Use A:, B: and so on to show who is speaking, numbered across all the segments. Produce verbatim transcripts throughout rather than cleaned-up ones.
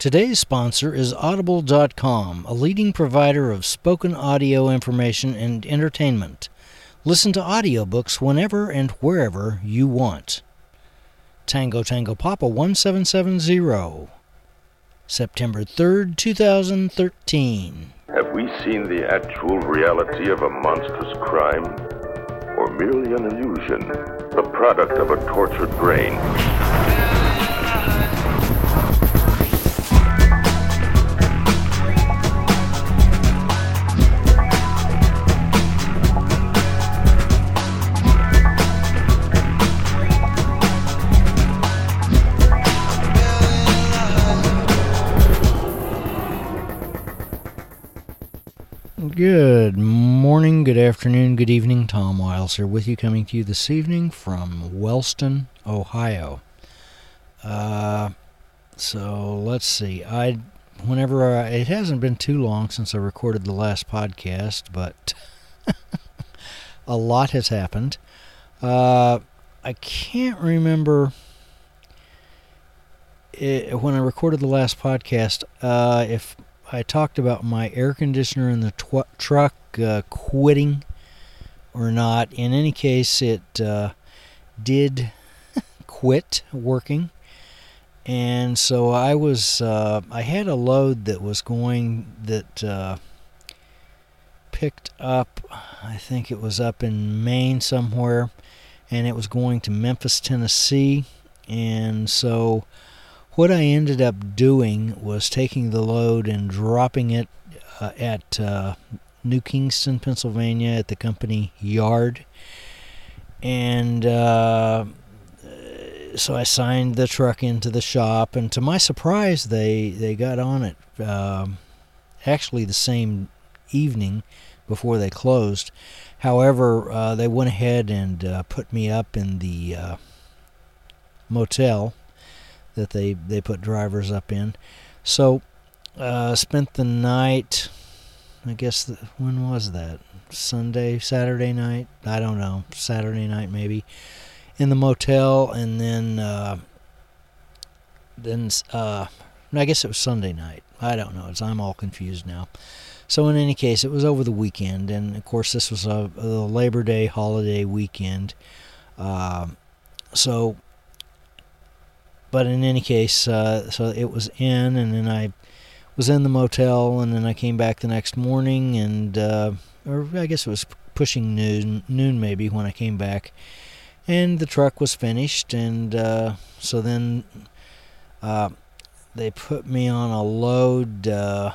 A: Today's sponsor is Audible dot com, a leading provider of spoken audio information and entertainment. Listen to audiobooks whenever and wherever you want. Tango Tango Papa one seven seven zero, September third, two thousand thirteen.
B: Have we seen the actual reality of a monstrous crime? Or merely an illusion, the product of a tortured brain?
A: Good morning, good afternoon, good evening. Tom Wiles here with you, coming to you this evening from Wellston, Ohio. Uh, so let's see. I, whenever I, it hasn't been too long since I recorded the last podcast, but a lot has happened. Uh, I can't remember it, when I recorded the last podcast uh, if I talked about my air conditioner in the tw- truck uh, quitting or not. In any case, it uh, did quit working. And so I was, uh, I had a load that was going, that uh, picked up, I think it was up in Maine somewhere, and it was going to Memphis, Tennessee. And so what I ended up doing was taking the load and dropping it uh, at uh, New Kingston, Pennsylvania, at the company yard. And uh, so I signed the truck into the shop, and to my surprise, they, they got on it uh, actually the same evening before they closed. However, uh, they went ahead and uh, put me up in the uh, motel that they, they put drivers up in. So, uh, spent the night, I guess, the, when was that? Sunday, Saturday night? I don't know. Saturday night, maybe. In the motel, and then, uh, then, uh, I guess it was Sunday night. I don't know. It's, I'm all confused now. So, in any case, it was over the weekend, and, of course, this was a, a Labor Day holiday weekend. Uh, so, But in any case, uh, so it was in, and then I was in the motel, and then I came back the next morning, and, uh, or I guess it was pushing noon, noon maybe when I came back, and the truck was finished, and uh, so then uh, they put me on a load. Uh,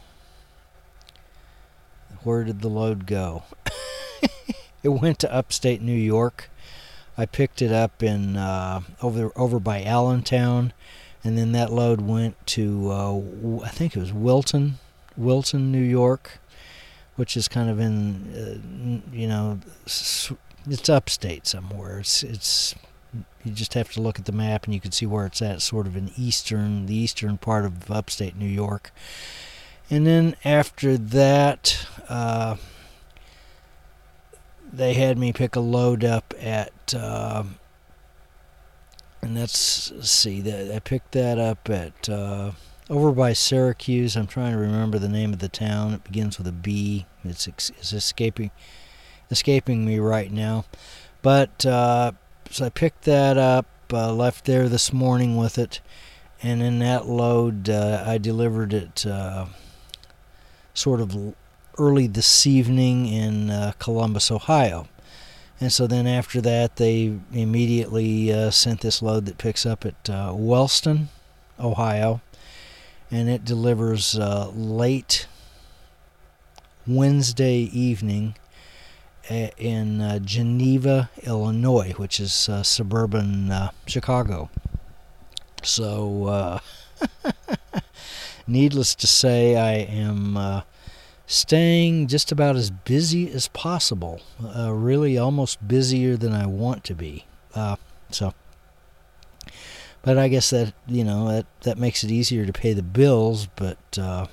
A: where did the load go? It went to upstate New York. I picked it up in uh, over over by Allentown, and then that load went to uh, I think it was Wilton, Wilton, New York, which is kind of in uh, you know it's upstate somewhere. It's it's you just have to look at the map and you can see where it's at, sort of in eastern the eastern part of upstate New York. And then after that, Uh, they had me pick a load up at, uh, and that's, let's see, I picked that up at, uh, over by Syracuse. I'm trying to remember the name of the town. It begins with a B. It's, it's escaping, escaping me right now. But, uh, so I picked that up, uh, left there this morning with it, and in that load, uh, I delivered it, uh, sort of early this evening in uh, Columbus, Ohio. And so then after that, they immediately uh, sent this load that picks up at uh, Wellston, Ohio, and it delivers uh, late Wednesday evening in uh, Geneva, Illinois, which is uh, suburban uh, Chicago. So, uh, needless to say, I am Uh, staying just about as busy as possible, uh, really almost busier than I want to be. Uh, so, but I guess that, you know, that, that makes it easier to pay the bills, but uh,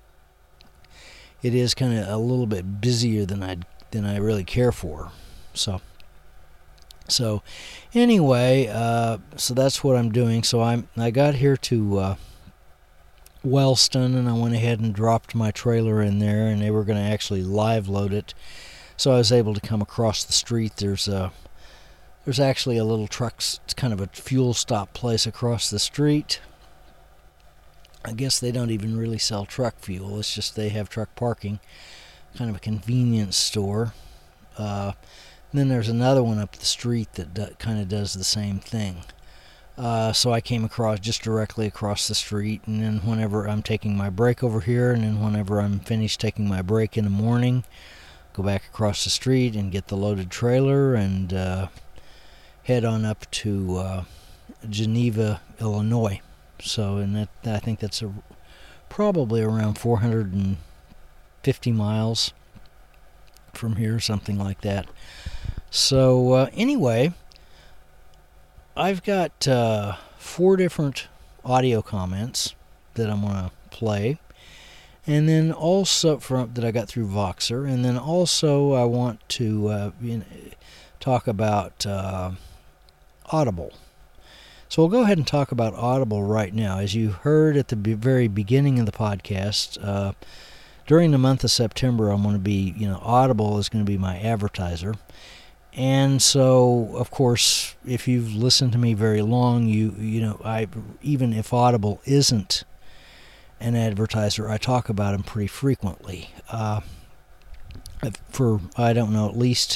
A: it is kind of a little bit busier than I than I really care for. So, so anyway, uh, so that's what I'm doing. So I'm I got here to uh, Wellston, and I went ahead and dropped my trailer in there, and they were going to actually live load it. So I was able to come across the street. There's a there's actually a little truck, it's kind of a fuel stop place across the street. I guess they don't even really sell truck fuel. It's just they have truck parking, kind of a convenience store. Uh, and then there's another one up the street that do, kind of does the same thing. Uh, so I came across just directly across the street, and then whenever I'm taking my break over here, and then whenever I'm finished taking my break in the morning, go back across the street and get the loaded trailer and uh, head on up to uh, Geneva, Illinois. So, and that I think that's a, probably around four hundred fifty miles from here, something like that. So, uh, anyway, I've got uh, four different audio comments that I'm going to play. And then also from that I got through Voxer, and then also I want to uh, you know, talk about uh, Audible. So we'll go ahead and talk about Audible right now. As you heard at the be- very beginning of the podcast, uh, during the month of September, I'm going to be, you know, Audible is going to be my advertiser. And so, of course, if you've listened to me very long, you you know, I even if Audible isn't an advertiser, I talk about them pretty frequently. Uh, for, I don't know, at least,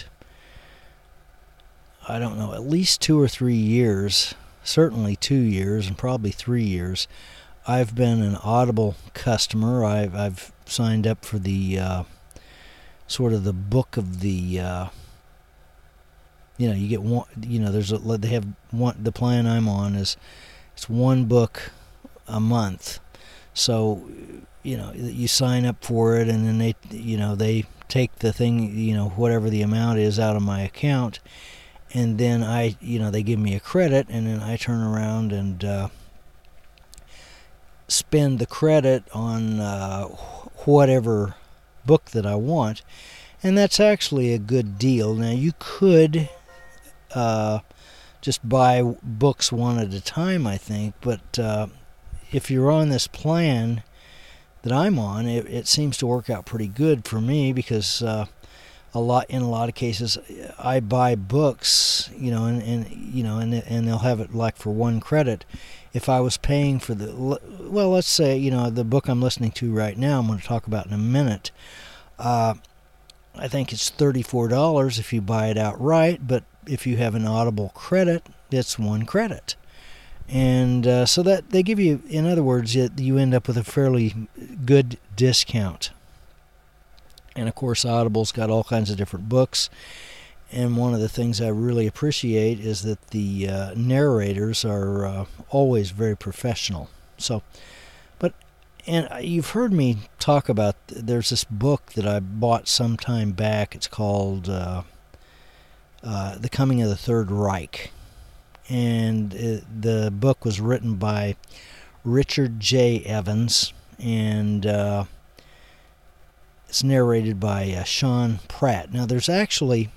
A: I don't know, at least two or three years, certainly two years and probably three years, I've been an Audible customer. I've, I've signed up for the, uh, sort of the book of the, uh, you know, you get one, you know, there's a, they have one, the plan I'm on is, it's one book a month. So, you know, you sign up for it, and then they, you know, they take the thing, you know, whatever the amount is out of my account, and then I, you know, they give me a credit, and then I turn around and uh, spend the credit on uh, whatever book that I want, and that's actually a good deal. Now, you could uh, just buy books one at a time, I think, but uh, if you're on this plan that I'm on, it, it seems to work out pretty good for me, because uh, a lot in a lot of cases I buy books, you know, and, and you know, and and they'll have it like for one credit. If I was paying for the, well, let's say, you know, the book I'm listening to right now, I'm going to talk about in a minute. Uh, I think it's thirty-four dollars if you buy it outright, but if you have an Audible credit, it's one credit. And uh, so that they give you, in other words, you, you end up with a fairly good discount. And of course, Audible's got all kinds of different books. And one of the things I really appreciate is that the uh, narrators are uh, always very professional. So, but, and you've heard me talk about, there's this book that I bought some time back. It's called uh, uh, The Coming of the Third Reich. And it, the book was written by Richard J. Evans, and uh, it's narrated by uh, Sean Pratt. Now, there's actually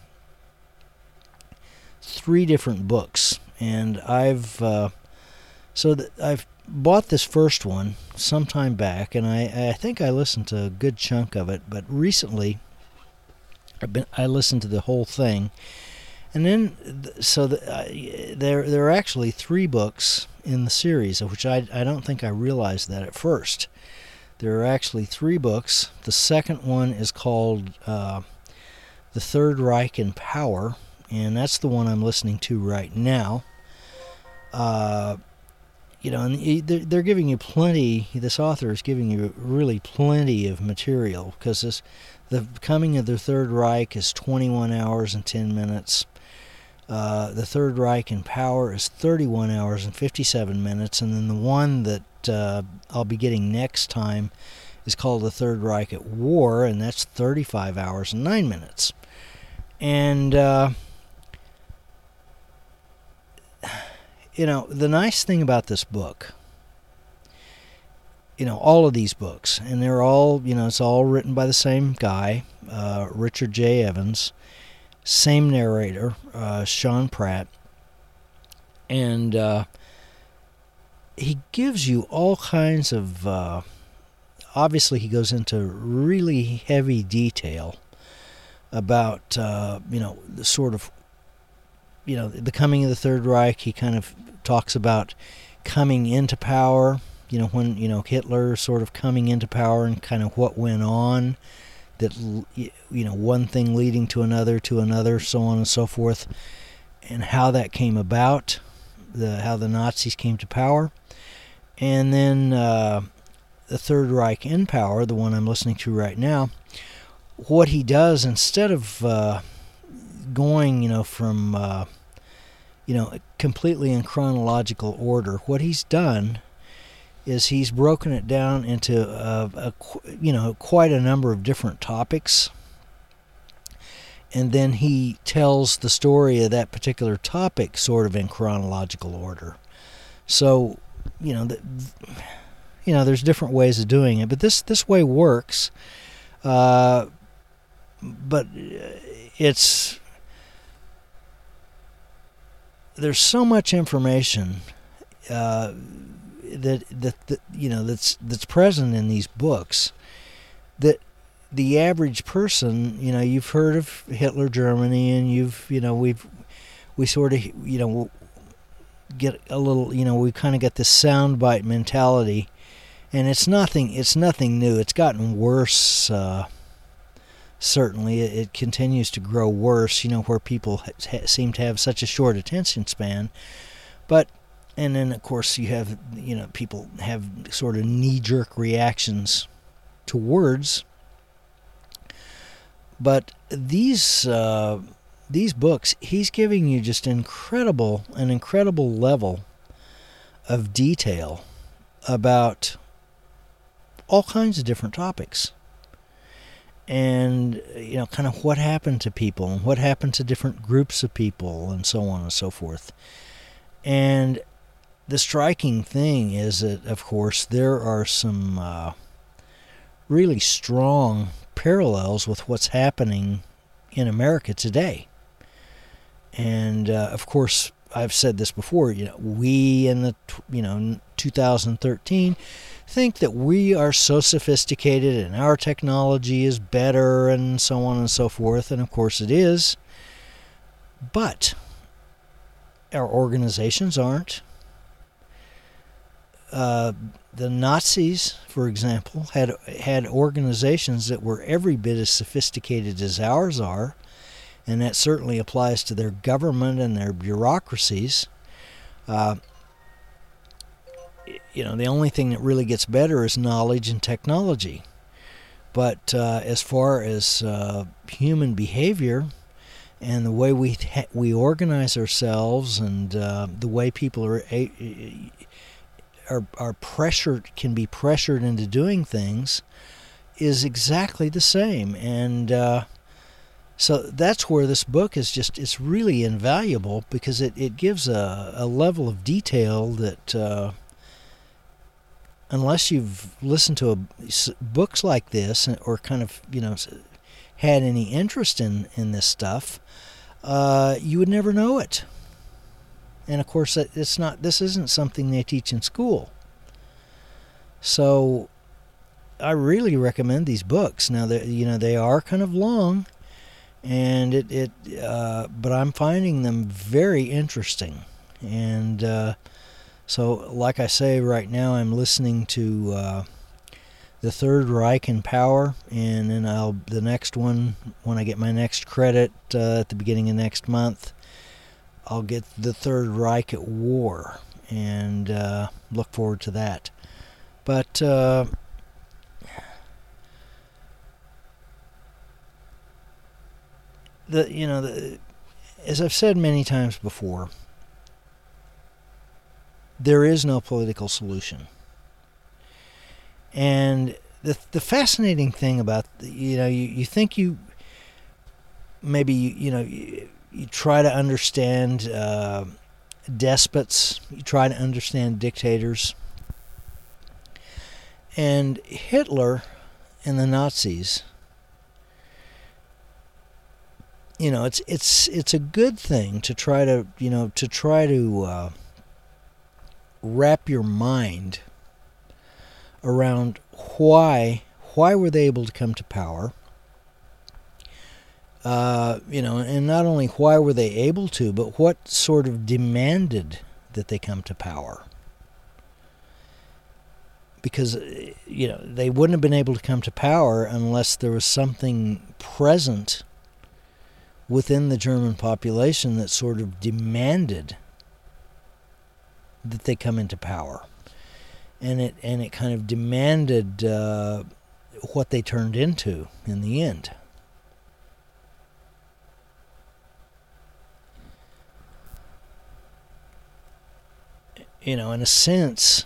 A: three different books, and I've uh, so that I've bought this first one some time back, and I, I think I listened to a good chunk of it. But recently, I've been I listened to the whole thing. And then, so the, uh, there there are actually three books in the series, of which I, I don't think I realized that at first. There are actually three books. The second one is called uh, The Third Reich in Power, and that's the one I'm listening to right now. Uh, you know, and they're giving you plenty, this author is giving you really plenty of material, because this, the Coming of the Third Reich is twenty-one hours and ten minutes. Uh, the Third Reich in Power is thirty-one hours and fifty-seven minutes, and then the one that uh, I'll be getting next time is called The Third Reich at War, and that's thirty-five hours and nine minutes. And, uh, you know, the nice thing about this book, you know, all of these books, and they're all, you know, it's all written by the same guy, uh, Richard J. Evans, same narrator, uh, Sean Pratt, and uh, he gives you all kinds of, uh, obviously he goes into really heavy detail about, uh, you know, the sort of, you know, the coming of the Third Reich. He kind of talks about coming into power, you know, when, you know, Hitler sort of coming into power and kind of what went on, that, you know, one thing leading to another, to another, so on and so forth, and how that came about, the how the Nazis came to power. And then uh, the Third Reich in power, the one I'm listening to right now, what he does, instead of uh, going, you know, from, uh, you know, completely in chronological order, what he's done is he's broken it down into, a, a, you know, quite a number of different topics. And then he tells the story of that particular topic sort of in chronological order. So, you know, the, you know, there's different ways of doing it, but this this way works. Uh, but it's there's so much information uh, that, that that you know that's that's present in these books that the average person, you know, you've heard of Hitler Germany, and you've, you know, we've we sort of, you know, get a little, you know, we kind of got this soundbite mentality, and it's nothing. It's nothing new. It's gotten worse. Uh, certainly, it, it continues to grow worse. You know, where people ha- seem to have such a short attention span, but and then of course you have, you know, people have sort of knee-jerk reactions to words. But these uh, these books, he's giving you just incredible, an incredible level of detail about all kinds of different topics. And, you know, kind of what happened to people, and what happened to different groups of people, and so on and so forth. And the striking thing is that, of course, there are some uh, really strong parallels with what's happening in America today. And uh, of course, I've said this before, you know, we in the, you know, two thousand thirteen think that we are so sophisticated and our technology is better and so on and so forth, and of course it is, but our organizations aren't. Uh, the Nazis, for example, had had organizations that were every bit as sophisticated as ours are, and that certainly applies to their government and their bureaucracies. Uh, you know, the only thing that really gets better is knowledge and technology. But uh, as far as uh, human behavior and the way we ha- we organize ourselves, and uh, the way people are a- are are pressured can be pressured into doing things, is exactly the same. And uh, so that's where this book is just, it's really invaluable, because it, it gives a, a level of detail that uh, unless you've listened to a, books like this, or kind of, you know, had any interest in, in this stuff, uh, you would never know it. And of course, it's not. This isn't something they teach in school. So, I really recommend these books. Now, they, you know, they are kind of long, and it, it uh, but I'm finding them very interesting. And uh, so, like I say, right now I'm listening to uh, The Third Reich in Power, and then I'll the next one, when I get my next credit uh, at the beginning of next month, I'll get The Third Reich at War, and uh, look forward to that. But uh, the you know the, as I've said many times before, there is no political solution. And the the fascinating thing about, you know, you, you think you maybe you, you know you, you try to understand uh, despots, you try to understand dictators, and Hitler and the Nazis, you know, it's it's it's a good thing to try to you know to try to uh, wrap your mind around why why were they able to come to power. Uh, you know, and not only why were they able to, but what sort of demanded that they come to power. Because, you know, they wouldn't have been able to come to power unless there was something present within the German population that sort of demanded that they come into power. And it and it kind of demanded uh, what they turned into in the end. You know, in a sense,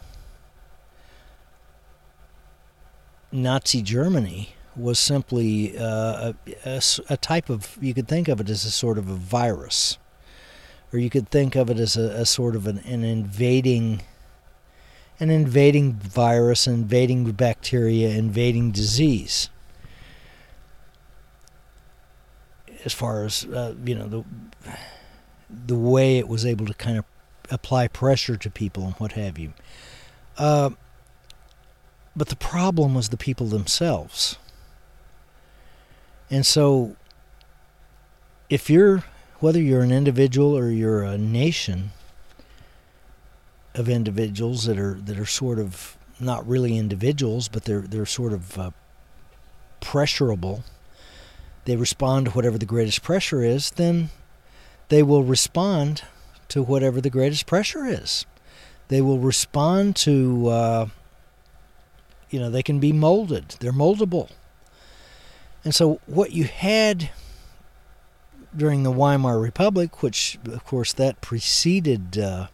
A: Nazi Germany was simply uh, a, a, a type of, you could think of it as a sort of a virus. Or you could think of it as a, a sort of an, an invading, an invading virus, invading bacteria, invading disease. As far as, uh, you know, the the way it was able to kind of apply pressure to people and what have you. Uh, but the problem was the people themselves. And so, if you're, whether you're an individual or you're a nation of individuals that are that are sort of not really individuals, but they're they're sort of uh, pressurable, they respond to whatever the greatest pressure is, then they will respond to whatever the greatest pressure is. They will respond to, uh, you know, they can be molded. They're moldable. And so what you had during the Weimar Republic, which, of course, that preceded uh,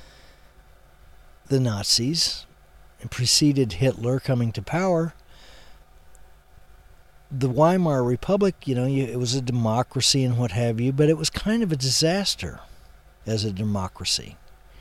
A: the Nazis, and preceded Hitler coming to power, the Weimar Republic, you know, it was a democracy and what have you, but it was kind of a disaster as a democracy.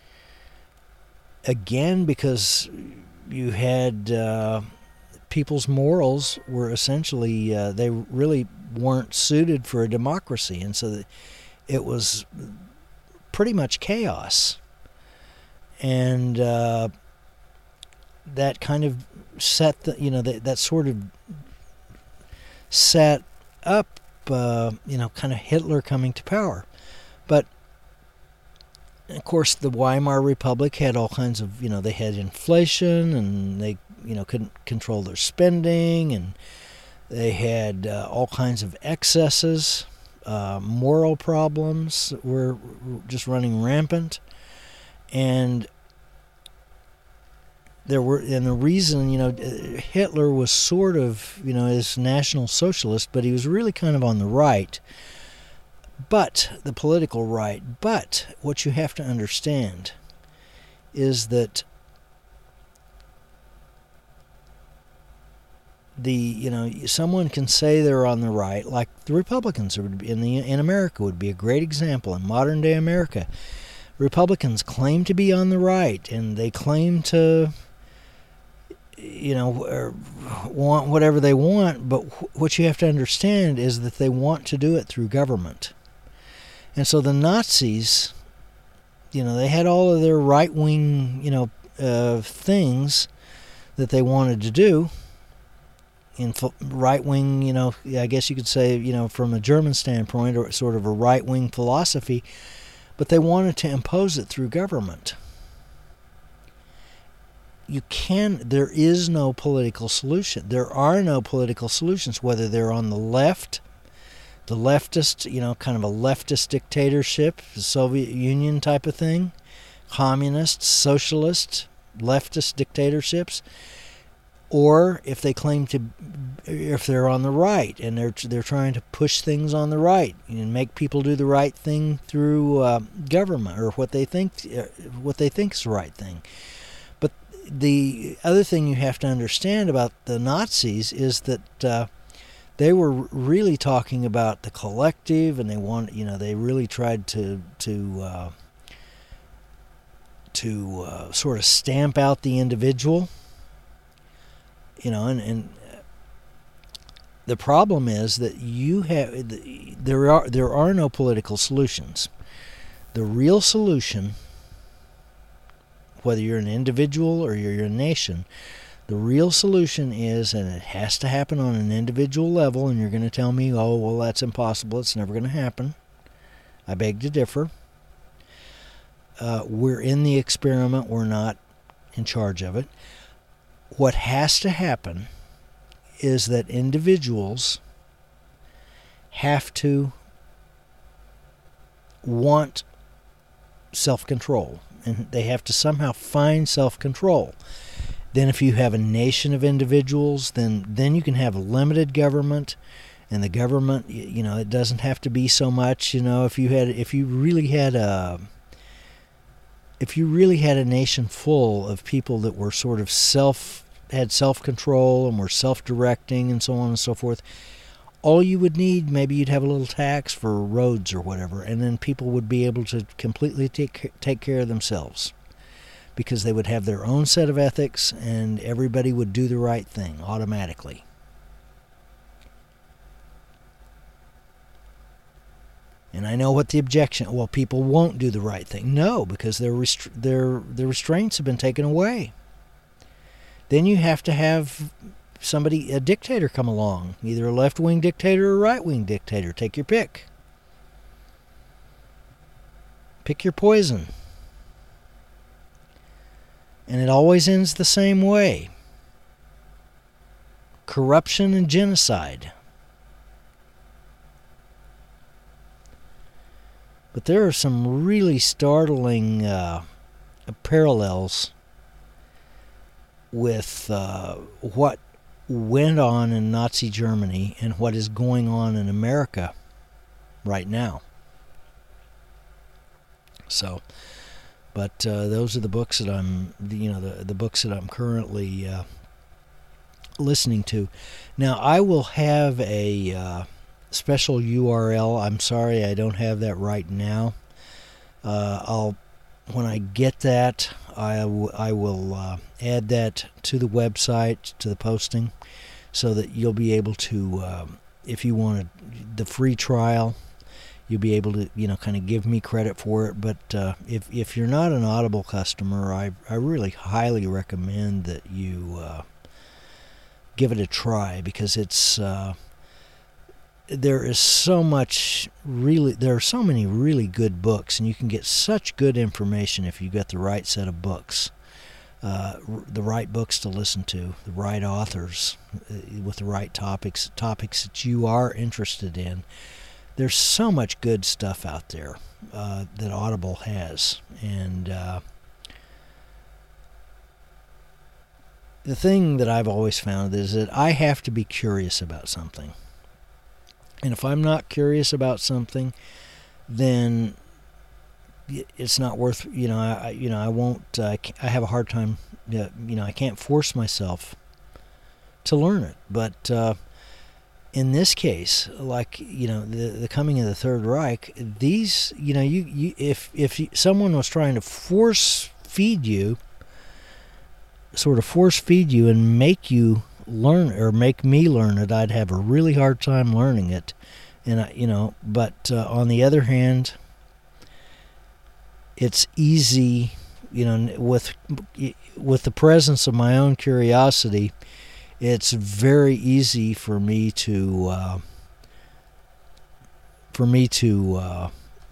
A: Again, because you had uh, people's morals were essentially, uh, they really weren't suited for a democracy, and so it was pretty much chaos. And uh, that kind of set the, you know, that, that sort of set up, uh, you know, kind of Hitler coming to power. But, of course, the Weimar Republic had all kinds of, you know, they had inflation, and they, you know, couldn't control their spending, and they had uh, all kinds of excesses, uh, moral problems were just running rampant. And there were, and the reason, you know, Hitler was sort of, you know, as National Socialist, but he was really kind of on the right, but the political right. But what you have to understand is that the, you know, someone can say they're on the right, like the Republicans in the in America would be a great example. In modern day America, Republicans claim to be on the right, and they claim to, you know, want whatever they want, but what you have to understand is that they want to do it through government. And so the Nazis, you know, they had all of their right-wing, you know, uh, things that they wanted to do. In right-wing, you know, I guess you could say, you know, from a German standpoint, or sort of a right-wing philosophy, but they wanted to impose it through government. You can, there is no political solution. There are no political solutions, whether they're on the left, the leftist, you know, kind of a leftist dictatorship, the Soviet Union type of thing, communist, socialist, leftist dictatorships, or if they claim to, if they're on the right and they're they're trying to push things on the right and make people do the right thing through uh, government, or what they think uh, what they think is the right thing. But the other thing you have to understand about the Nazis is that uh, they were really talking about the collective, and they want, you know, they really tried to to uh, to uh, sort of stamp out the individual. You know, and, and the problem is that you have there are there are no political solutions. The real solution, whether you're an individual or you're a nation. The real solution is, and it has to happen on an individual level, and you're going to tell me, oh, well, that's impossible. It's never going to happen. I beg to differ. Uh, we're in the experiment. We're not in charge of it. What has to happen is that individuals have to want self-control, and they have to somehow find self-control. Then if you have a nation of individuals, then then you can have a limited government, and the government, you know, it doesn't have to be so much. You know, if you had, if you really had a, if you really had a nation full of people that were sort of self, had self-control and were self-directing and so on and so forth, all you would need, maybe you'd have a little tax for roads or whatever, and then people would be able to completely take take care of themselves, because they would have their own set of ethics, and everybody would do the right thing automatically. And I know what the objection, well, people won't do the right thing. No, because their restri- their their restraints have been taken away. Then you have to have somebody, a dictator, come along, either a left-wing dictator or a right-wing dictator. Take your pick. Pick your poison. And it always ends the same way. Corruption and genocide. But there are some really startling uh, parallels with uh, what went on in Nazi Germany and what is going on in America right now. So, but uh, those are the books that I'm, you know, the the books that I'm currently uh, listening to. Now, I will have a uh, special U R L. I'm sorry, I don't have that right now. Uh, I'll, when I get that, I, w- I will uh, add that to the website, to the posting, so that you'll be able to, um, if you want the free trial, you'll be able to, you know, kind of give me credit for it. But uh, if if you're not an Audible customer, I I really highly recommend that you uh, give it a try, because it's uh, there is so much really there are so many really good books, and you can get such good information if you get the right set of books, uh, the right books to listen to, the right authors uh, with the right topics, topics that you are interested in. There's so much good stuff out there uh, that Audible has. And uh, the thing that I've always found is that I have to be curious about something. And if I'm not curious about something, then it's not worth, you know, I, you know, I won't, uh, I have a hard time, you know, I can't force myself to learn it. But uh, in this case, like, you know, the the coming of the Third Reich, these, you know, you, you if if you, someone was trying to force feed you, sort of force feed you and make you learn, or make me learn it, I'd have a really hard time learning it. And I, you know, but uh, on the other hand, it's easy, you know, with with the presence of my own curiosity, it's very easy for me to uh, for me to uh,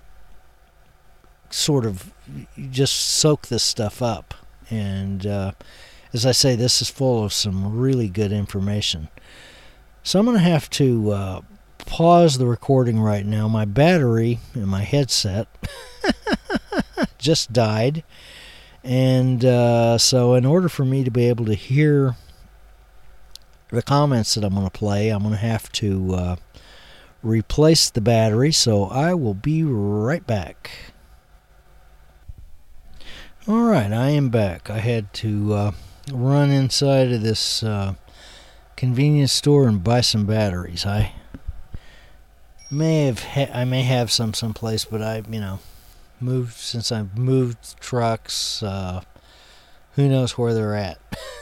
A: sort of just soak this stuff up. And uh, as I say, this is full of some really good information. So I'm going to have to uh, pause the recording right now. My battery in my headset just died. And uh, so in order for me to be able to hear the comments that I'm going to play, I'm going to have to uh, replace the battery. So I will be right back. All right, I am back. I had to uh, run inside of this uh, convenience store and buy some batteries. I may have ha- I may have some someplace, but I, you know, moved since I've moved trucks. Uh, who knows where they're at?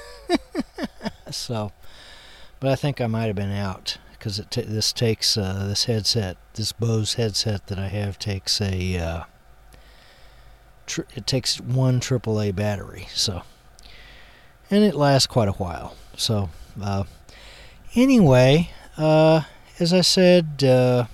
A: So, but I think I might have been out, because it t- this takes uh, this headset, this Bose headset that I have takes a uh, tr- it takes one triple A battery. So, and it lasts quite a while. So, uh, anyway, uh, as I said, uh,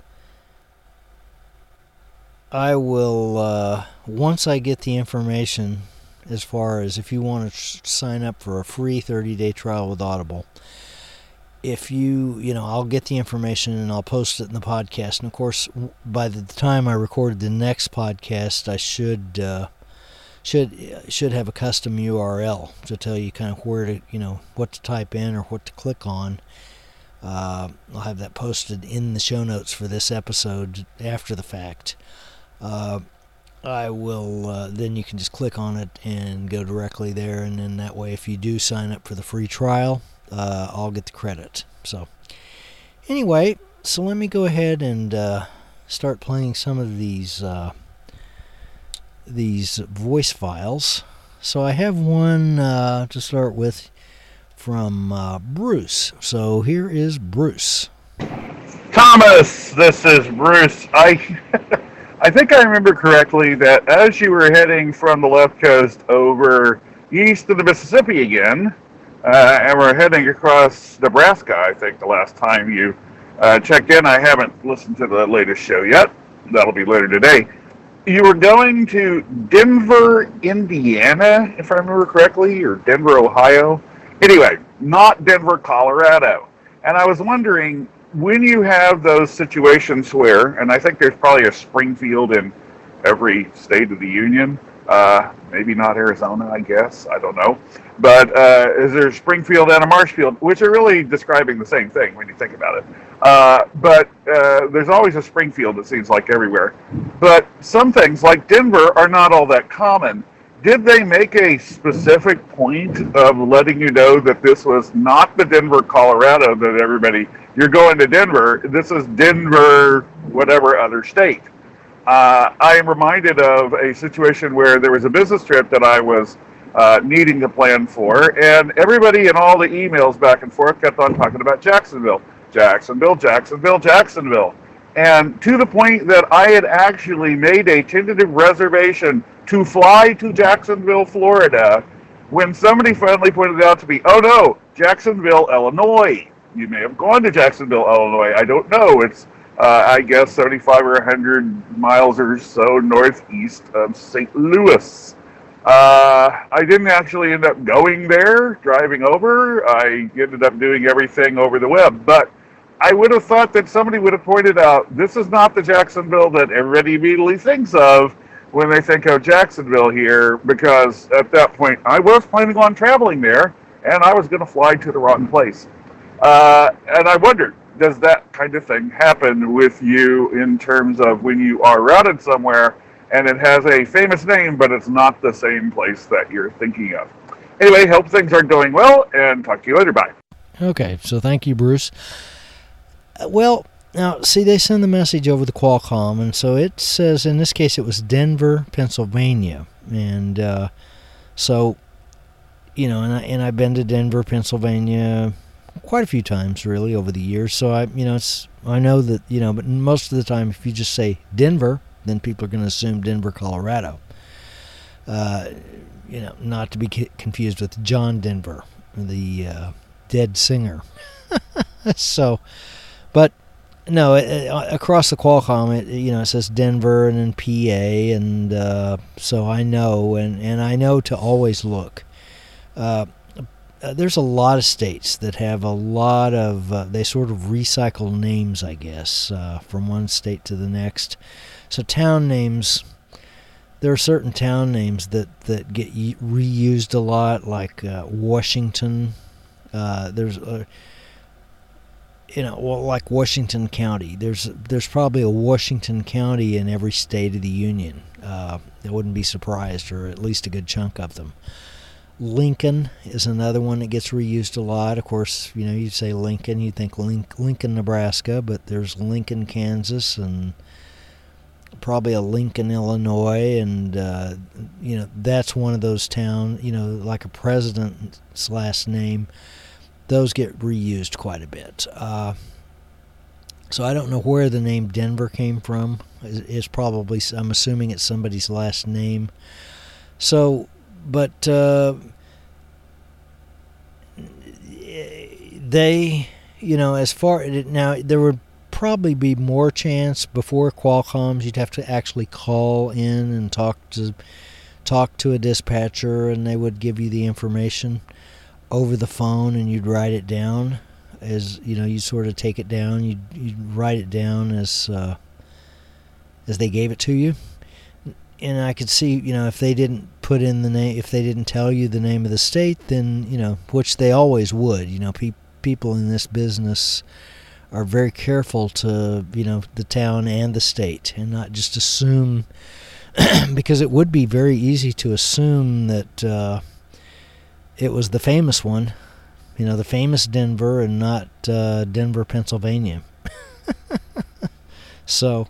A: I will, uh, once I get the information, as far as if you want to sh- sign up for a free thirty-day trial with Audible, if you, you know, I'll get the information and I'll post it in the podcast. And of course, by the time I recorded the next podcast, I should, uh, should, should have a custom U R L to tell you kind of where to, you know, what to type in or what to click on. Uh, I'll have that posted in the show notes for this episode after the fact. Uh, I will, uh, then you can just click on it and go directly there, and then that way if you do sign up for the free trial, uh, I'll get the credit. So, anyway, so let me go ahead and uh, start playing some of these, uh, these voice files. So I have one uh, to start with from uh, Bruce. So here is Bruce.
C: Thomas, this is Bruce. I... I think I remember correctly that as you were heading from the left coast over east of the Mississippi again, uh, and we're heading across Nebraska, I think the last time you uh, checked in. I haven't listened to the latest show yet. That'll be later today. You were going to Denver, Indiana, if I remember correctly, or Denver, Ohio. Anyway, not Denver, Colorado. And I was wondering, when you have those situations where, and I think there's probably a Springfield in every state of the union, uh, maybe not Arizona, I guess, I don't know, but uh, is there Springfield and a Marshfield, which are really describing the same thing when you think about it. Uh, but uh, there's always a Springfield, it seems like, everywhere. But some things, like Denver, are not all that common. Did they make a specific point of letting you know that this was not the Denver, Colorado, that everybody, you're going to Denver, this is Denver, whatever other state? Uh, I am reminded of a situation where there was a business trip that I was uh, needing to plan for, and everybody in all the emails back and forth kept on talking about Jacksonville. Jacksonville, Jacksonville, Jacksonville. And to the point that I had actually made a tentative reservation to fly to Jacksonville, Florida, when somebody finally pointed out to me, oh no, Jacksonville, Illinois. You may have gone to Jacksonville, Illinois. I don't know. It's, uh, I guess, seventy-five or one hundred miles or so northeast of Saint Louis. Uh, I didn't actually end up going there, driving over. I ended up doing everything over the web. But I would have thought that somebody would have pointed out, this is not the Jacksonville that everybody immediately thinks of when they think of Jacksonville here, because at that point I was planning on traveling there, and I was going to fly to the wrong place. Uh, and I wondered, does that kind of thing happen with you in terms of when you are routed somewhere and it has a famous name, but it's not the same place that you're thinking of? Anyway, hope things are going well, and talk to you later. Bye.
A: Okay, so thank you, Bruce. Uh, well, now, see, they send the message over the Qualcomm, and so it says, in this case, it was Denver, Pennsylvania. And uh, so, you know, and, I, and I've been to Denver, Pennsylvania quite a few times, really, over the years. So, I, you know, it's I know that, you know, but most of the time, if you just say Denver, then people are going to assume Denver, Colorado. Uh, you know, not to be confused with John Denver, the uh, dead singer. So, but no, it, uh, across the Qualcomm, it, you know, it says Denver and then P A, and uh, so I know, and, and I know to always look. Uh, uh, there's a lot of states that have a lot of, uh, they sort of recycle names, I guess, uh, from one state to the next. So town names, there are certain town names that, that get reused a lot, like uh, Washington. Uh, there's a, you know, well, like Washington County. There's there's probably a Washington County in every state of the union. Uh, I wouldn't be surprised, or at least a good chunk of them. Lincoln is another one that gets reused a lot. Of course, you know, you say Lincoln, you think Link, Lincoln, Nebraska, but there's Lincoln, Kansas, and probably a Lincoln, Illinois, and uh, you know, that's one of those towns. You know, like a president's last name. Those get reused quite a bit. Uh, So I don't know where the name Denver came from. It's probably, I'm assuming it's somebody's last name. So, but uh, they, you know, as far, now there would probably be more chance before Qualcomm's. You'd have to actually call in and talk to talk to a dispatcher, and they would give you the information over the phone, and you'd write it down. As you know, you sort of take it down. You you write it down as uh, as they gave it to you. And I could see, you know, if they didn't put in the name, if they didn't tell you the name of the state, then, you know, which they always would. You know, pe- people in this business are very careful to, you know, the town and the state, and not just assume, because it would be very easy to assume that uh, it was the famous one. You know, the famous Denver, and not uh, Denver, Pennsylvania. So,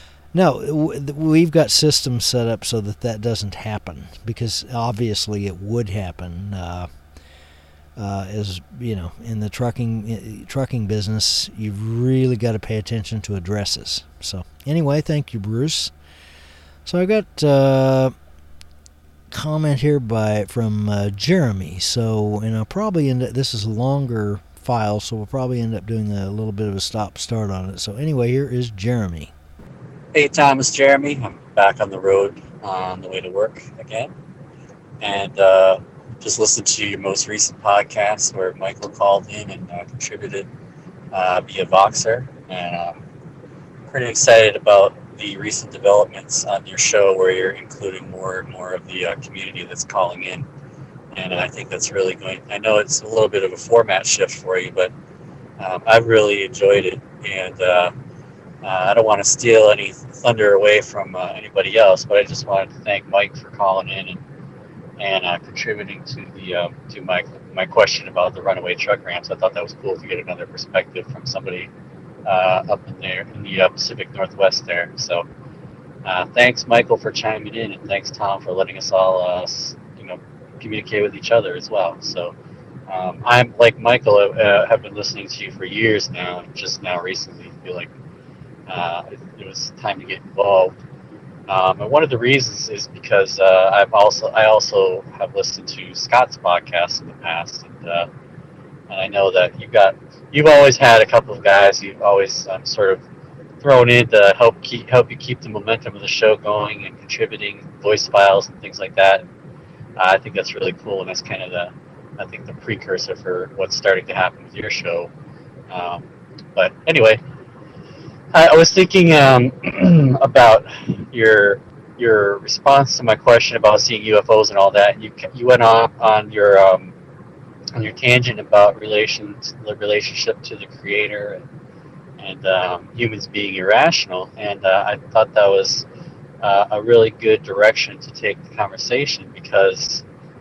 A: no, we've got systems set up so that that doesn't happen, because obviously it would happen. Uh, uh, as you know, in the trucking uh, trucking business, you've really got to pay attention to addresses. So, anyway, thank you, Bruce. So I got uh, comment here by from uh, Jeremy. So, and I'll probably end up, this is a longer file, so we'll probably end up doing a little bit of a stop start on it. So anyway, here is Jeremy.
D: Hey Tom, it's Jeremy. I'm back on the road on the way to work again, and uh, just listened to your most recent podcast where Michael called in and uh, contributed uh, via Voxer, and I'm pretty excited about the recent developments on your show where you're including more and more of the uh, community that's calling in. And I think that's really going, I know it's a little bit of a format shift for you, but um, I've really enjoyed it. And uh, uh, I don't want to steal any thunder away from uh, anybody else, but I just wanted to thank Mike for calling in and, and uh, contributing to the uh, to my my question about the runaway truck ramps. I thought that was cool to get another perspective from somebody Uh, up in there in the uh, Pacific Northwest there. So uh, thanks, Michael, for chiming in, and thanks, Tom, for letting us all uh, you know communicate with each other as well. So um, I'm like Michael, uh, have been listening to you for years now, and just now recently feel like uh, it, it was time to get involved. Um, and one of the reasons is because uh, I've also I also have listened to Scott's podcast in the past, and uh, and I know that you've got you've always had a couple of guys you've always um, sort of thrown in to help keep help you keep the momentum of the show going and contributing voice files and things like that. Uh, I think that's really cool, and that's kind of the I think the precursor for what's starting to happen with your show. Um, but anyway, I, I was thinking um, about your your response to my question about seeing U F Os and all that. You you went on on your um, on your tangent about relations, the relationship to the creator and, and um, humans being irrational, and uh, I thought that was uh, a really good direction to take the conversation, because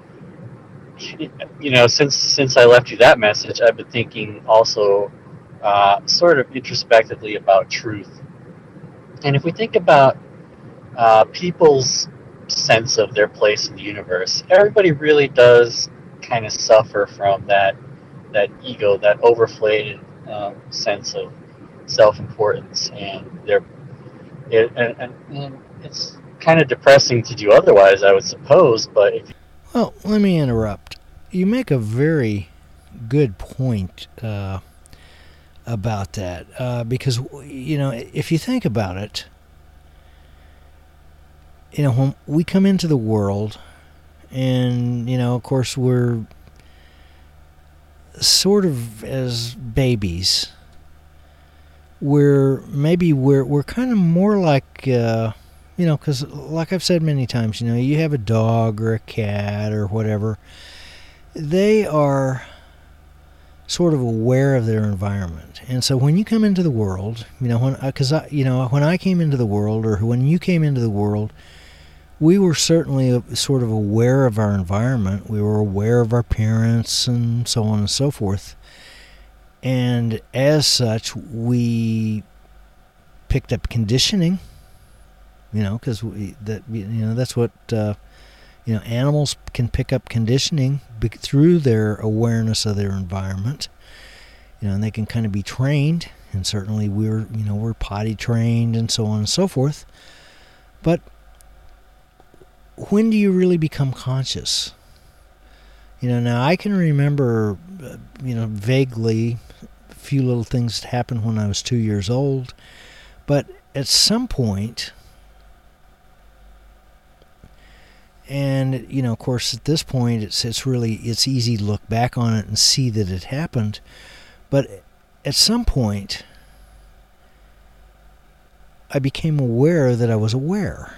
D: you know since since I left you that message, I've been thinking also uh, sort of introspectively about truth. And if we think about uh, people's sense of their place in the universe, everybody really does kind of suffer from that that ego, that overflated um, sense of self-importance, and they're it, and, and, and it's kind of depressing to do otherwise, I would suppose. But if
A: well, let me interrupt. You make a very good point uh, about that, uh, because you know if you think about it, you know when we come into the world. And, you know, of course, we're sort of as babies. We're maybe we're we're kind of more like, uh, you know, because like I've said many times, you know, you have a dog or a cat or whatever. They are sort of aware of their environment. And so when you come into the world, you know, when because I, you know, when I came into the world, or when you came into the world, we were certainly sort of aware of our environment. We were aware of our parents and so on and so forth. And as such, we picked up conditioning, you know, because that you know that's what uh, you know animals can pick up conditioning through their awareness of their environment. You know, and they can kind of be trained, and certainly we're, you know, we're potty trained and so on and so forth. But when do you really become conscious? You know, now I can remember, uh, you know, vaguely a few little things that happened when I was two years old, but at some point, and, you know, of course, at this point, it's it's really, it's easy to look back on it and see that it happened. But at some point, I became aware that I was aware.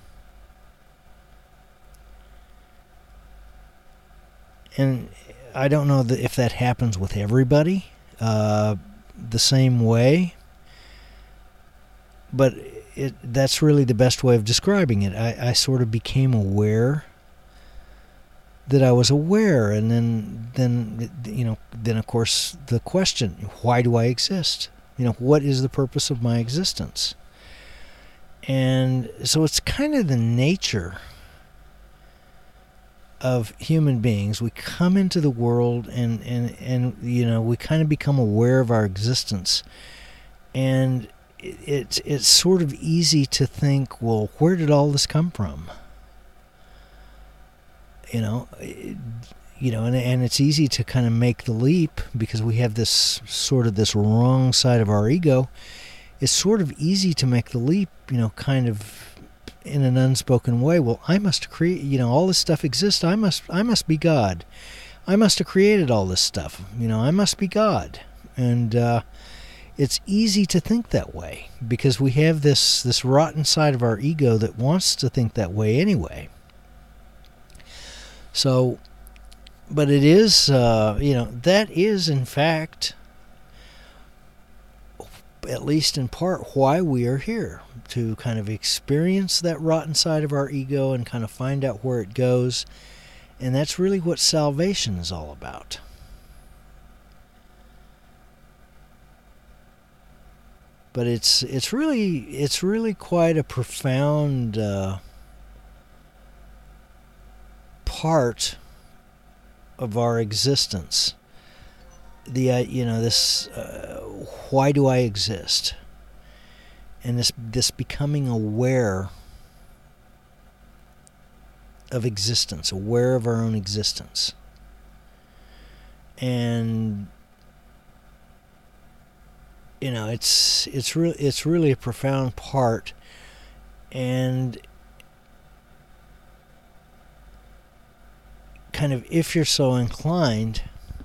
A: And I don't know that if that happens with everybody uh, the same way, but it, that's really the best way of describing it. I, I sort of became aware that I was aware, and then, then you know, then of course the question: why do I exist? You know, what is the purpose of my existence? And so it's kind of the nature of human beings. We come into the world, and and and you know, we kind of become aware of our existence, and it's it's sort of easy to think, well, where did all this come from? You know, it, you know, and and it's easy to kind of make the leap because we have this sort of this wrong side of our ego. It's sort of easy to make the leap, you know, kind of in an unspoken way. Well, I must create, you know, all this stuff exists. I must, I must be God. I must have created all this stuff. You know, I must be God. And uh, it's easy to think that way because we have this this rotten side of our ego that wants to think that way anyway. So, but it is, uh, you know, that is in fact, at least in part, why we are here, to kind of experience that rotten side of our ego and kind of find out where it goes. And that's really what salvation is all about. But it's it's really it's really quite a profound uh, part of our existence. The uh, you know this uh, why do I exist? And this this becoming aware of existence, aware of our own existence. And you know, it's it's really it's really a profound part, and kind of, if you're so inclined,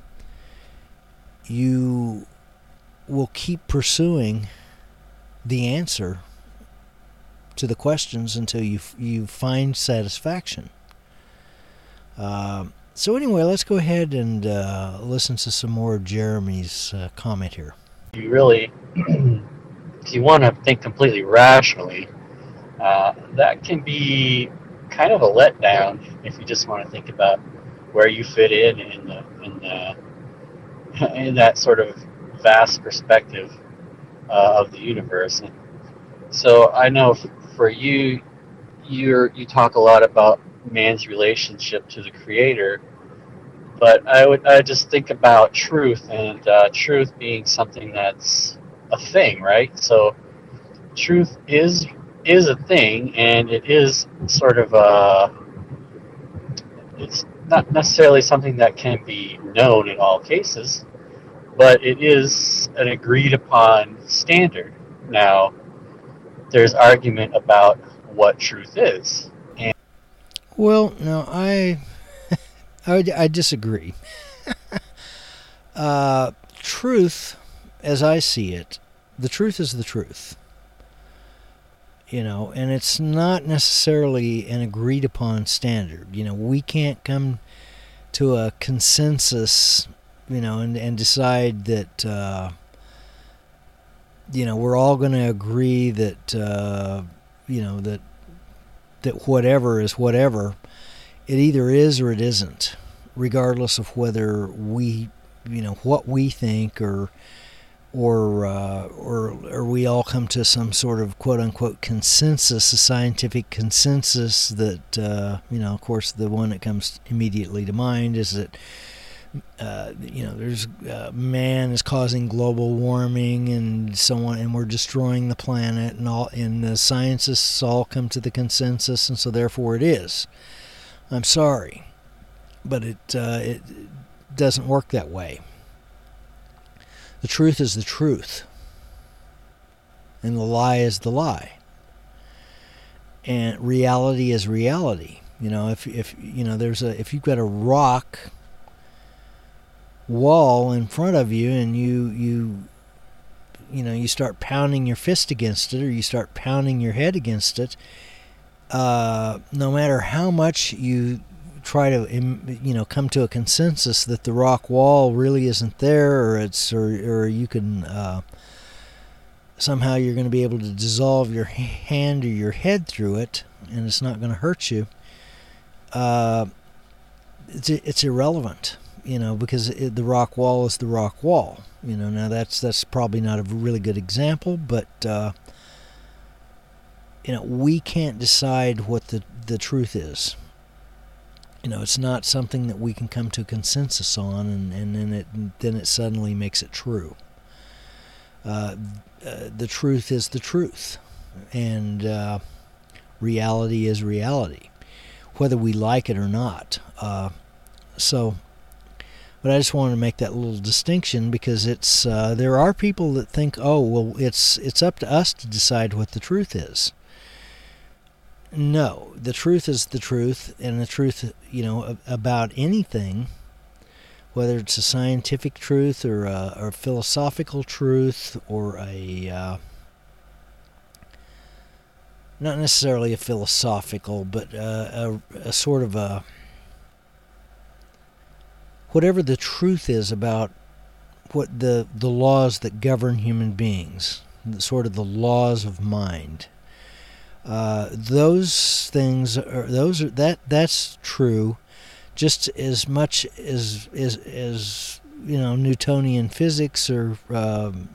A: you will keep pursuing the answer to the questions until you you find satisfaction. Uh, so anyway, let's go ahead and uh, listen to some more of Jeremy's uh, comment here.
D: You really, if you want to think completely rationally, uh, that can be kind of a letdown if you just want to think about where you fit in in the in the in that sort of vast perspective uh, of the universe. And so I know f- for you, you you talk a lot about man's relationship to the Creator, but I would I just think about truth, and uh, truth being something that's a thing, right? So truth is is a thing, and it is sort of a, it's not necessarily something that can be known in all cases, but it is an agreed upon standard. Now, there's argument about what truth is. And
A: well, no, I I, would, I disagree. uh, truth, as I see it, the truth is the truth. You know, and it's not necessarily an agreed upon standard. You know, we can't come to a consensus, you know, and, and decide that, uh, you know, we're all going to agree that, uh, you know, that that whatever is whatever. It either is or it isn't, regardless of whether we, you know, what we think, or or uh, or or we all come to some sort of quote unquote consensus, a scientific consensus that, uh, you know, of course, the one that comes immediately to mind is that uh, you know, there's uh, man is causing global warming and so on, and we're destroying the planet, and all, and the scientists all come to the consensus, and so therefore it is. I'm sorry, but it uh, it doesn't work that way. The truth is the truth, and the lie is the lie, and reality is reality. You know, if if you know, there's a if you've got a rock wall in front of you, and you you you know you start pounding your fist against it, or you start pounding your head against it, uh, no matter how much you try to you know come to a consensus that the rock wall really isn't there, or it's or or you can uh, somehow you're going to be able to dissolve your hand or your head through it, and it's not going to hurt you. Uh, it's it's irrelevant. You know, because it, the rock wall is the rock wall. You know, now that's that's probably not a really good example, but uh, you know, we can't decide what the the truth is. You know, it's not something that we can come to a consensus on, and, and then it then it suddenly makes it true. Uh, uh, the truth is the truth, and uh, reality is reality, whether we like it or not. Uh, so. But I just wanted to make that little distinction, because it's uh, there are people that think, oh, well, it's it's up to us to decide what the truth is. No, the truth is the truth, and the truth, you know, about anything, whether it's a scientific truth or a, or a philosophical truth or a uh, not necessarily a philosophical, but uh, a, a sort of a whatever the truth is about what the the laws that govern human beings, sort of the laws of mind. Uh, those things are those are that that's true, just as much as as as you know Newtonian physics or um,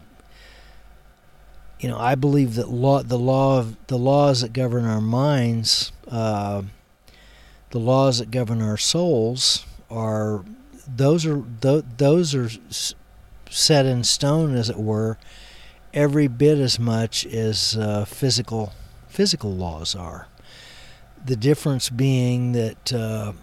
A: you know I believe that law the law of the laws that govern our minds, uh, the laws that govern our souls. Are those are those are set in stone, as it were, every bit as much as uh, physical physical laws are. The difference being that uh,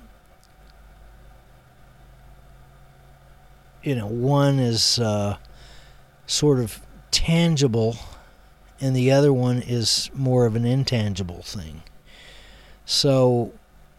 A: you know one is uh, sort of tangible, and the other one is more of an intangible thing. So.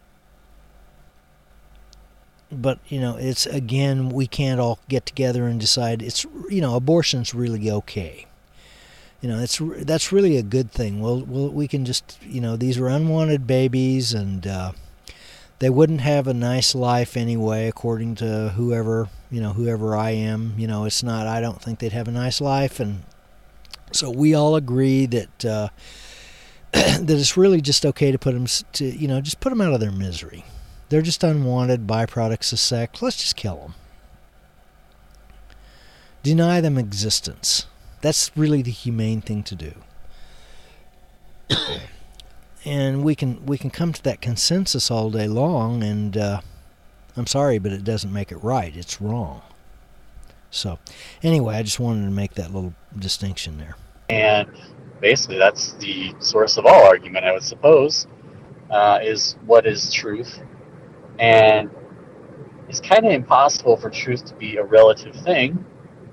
A: But, you know, it's, again, we can't all get together and decide it's, you know, abortion's really okay. You know, it's that's really a good thing. We'll, we'll, we can just, you know, these are unwanted babies, and uh, they wouldn't have a nice life anyway, according to whoever, you know, whoever I am. You know, it's not, I don't think they'd have a nice life. And so we all agree that, uh, that it's really just okay to put them, to, you know, just put them out of their misery. They're just unwanted byproducts of sex. Let's just kill them. Deny them existence. That's really the humane thing to do. And we can we can come to that consensus all day long, and uh, I'm sorry, but it doesn't make it right. It's wrong. So, anyway, I just wanted to make that little distinction there.
D: And basically, that's the source of all argument, I would suppose, uh, is what is truth. And it's kind of impossible for truth to be a relative thing.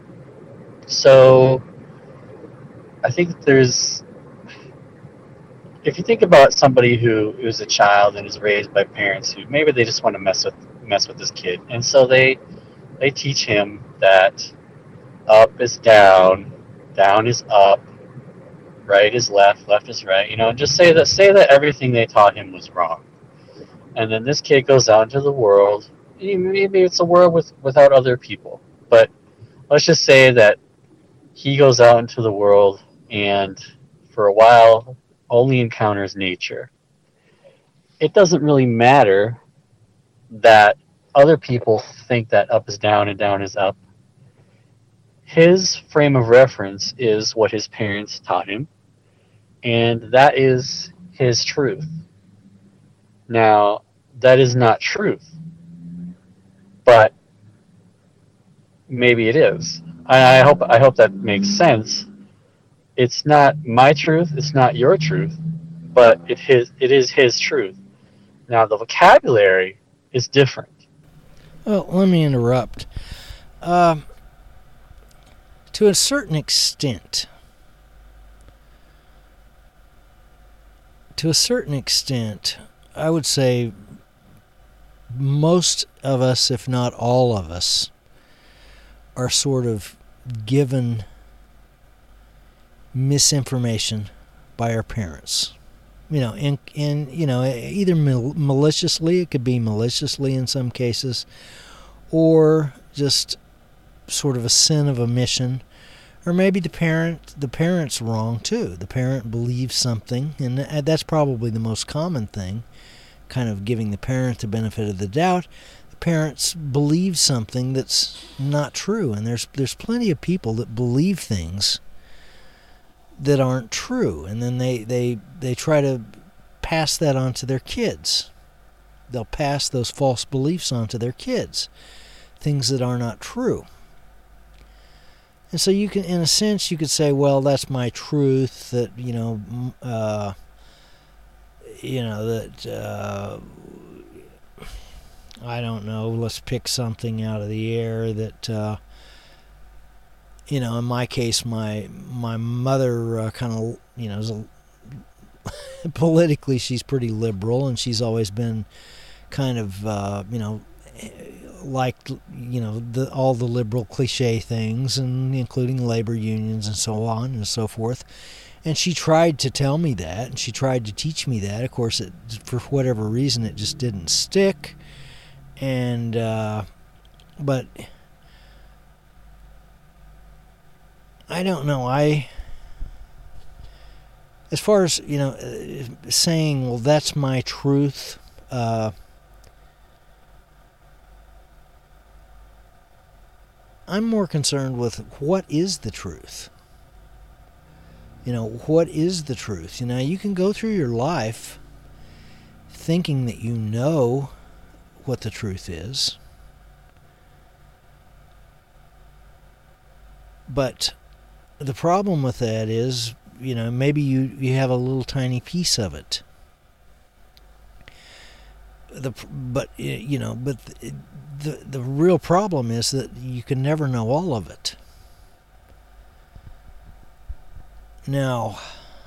D: So I think that there's, if you think about somebody who is a child and is raised by parents who maybe they just want to mess with mess with this kid, and so they they teach him that up is down, down is up, right is left, left is right. You know, and just say that say that everything they taught him was wrong. And then this kid goes out into the world. Maybe it's a world with, without other people. But let's just say that he goes out into the world and for a while only encounters nature. It doesn't really matter that other people think that up is down and down is up. His frame of reference is what his parents taught him, and that is his truth. Now, that is not truth, but maybe it is. I, I hope I hope that makes sense. It's not my truth. It's not your truth, but it his it is his truth. Now the vocabulary is different.
A: Well, let me interrupt. Uh, to a certain extent, to a certain extent, I would say most of us, if not all of us, are sort of given misinformation by our parents. You know, and, and you know, either mal- maliciously, it could be maliciously in some cases, or just sort of a sin of omission, or maybe the parent, the parent's wrong too. The parent believes something, and that's probably the most common thing, kind of giving the parent the benefit of the doubt. The parents believe something that's not true, and there's there's plenty of people that believe things that aren't true, and then they, they, they try to pass that on to their kids. They'll pass those false beliefs on to their kids, things that are not true. And so you can, in a sense, you could say, well, that's my truth, that, you know, uh, you know, that, uh, I don't know, let's pick something out of the air that, uh, you know, in my case, my my mother uh, kind of, you know, is a, politically she's pretty liberal, and she's always been kind of, uh, you know, liked, you know, the, all the liberal cliche things, and including labor unions and so on and so forth. And she tried to tell me that, and she tried to teach me that. Of course, it, for whatever reason, it just didn't stick. And, uh, but I don't know. I, as far as, you know, uh, saying, well, that's my truth, uh, I'm more concerned with what is the truth. You know, what is the truth? You know, you can go through your life thinking that you know what the truth is, but the problem with that is, you know, maybe you, you have a little tiny piece of it. The but you know, but the, the the real problem is that you can never know all of it. Now,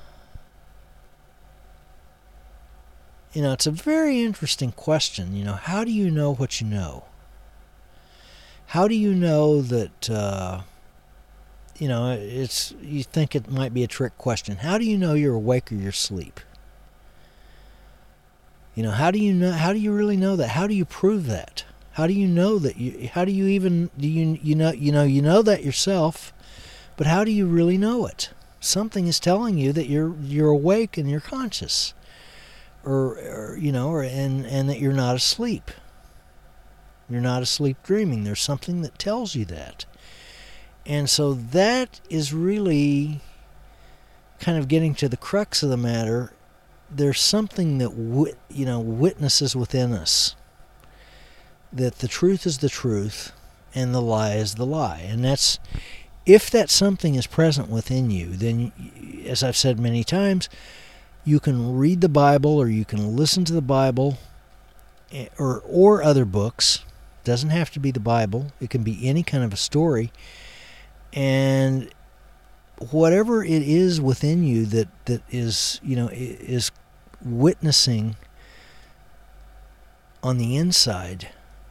A: you know, it's a very interesting question. You know, how do you know what you know? How do you know that? Uh, You know, it's, you think it might be a trick question. How do you know you're awake or you're asleep? You know, how do you know, how do you really know that? How do you prove that? How do you know that you, how do you even, do you, you know, you know, you know that yourself, but how do you really know it? Something is telling you that you're, you're awake and you're conscious, or, or you know, or, and, and that you're not asleep. You're not asleep dreaming. There's something that tells you that. And so that is really kind of getting to the crux of the matter. There's something that, wit, you know, witnesses within us that the truth is the truth and the lie is the lie. And that's, if that something is present within you, then, as I've said many times, you can read the Bible, or you can listen to the Bible, or or other books. It doesn't have to be the Bible. It can be any kind of a story. And whatever it is within you that, that is, you know, is witnessing on the inside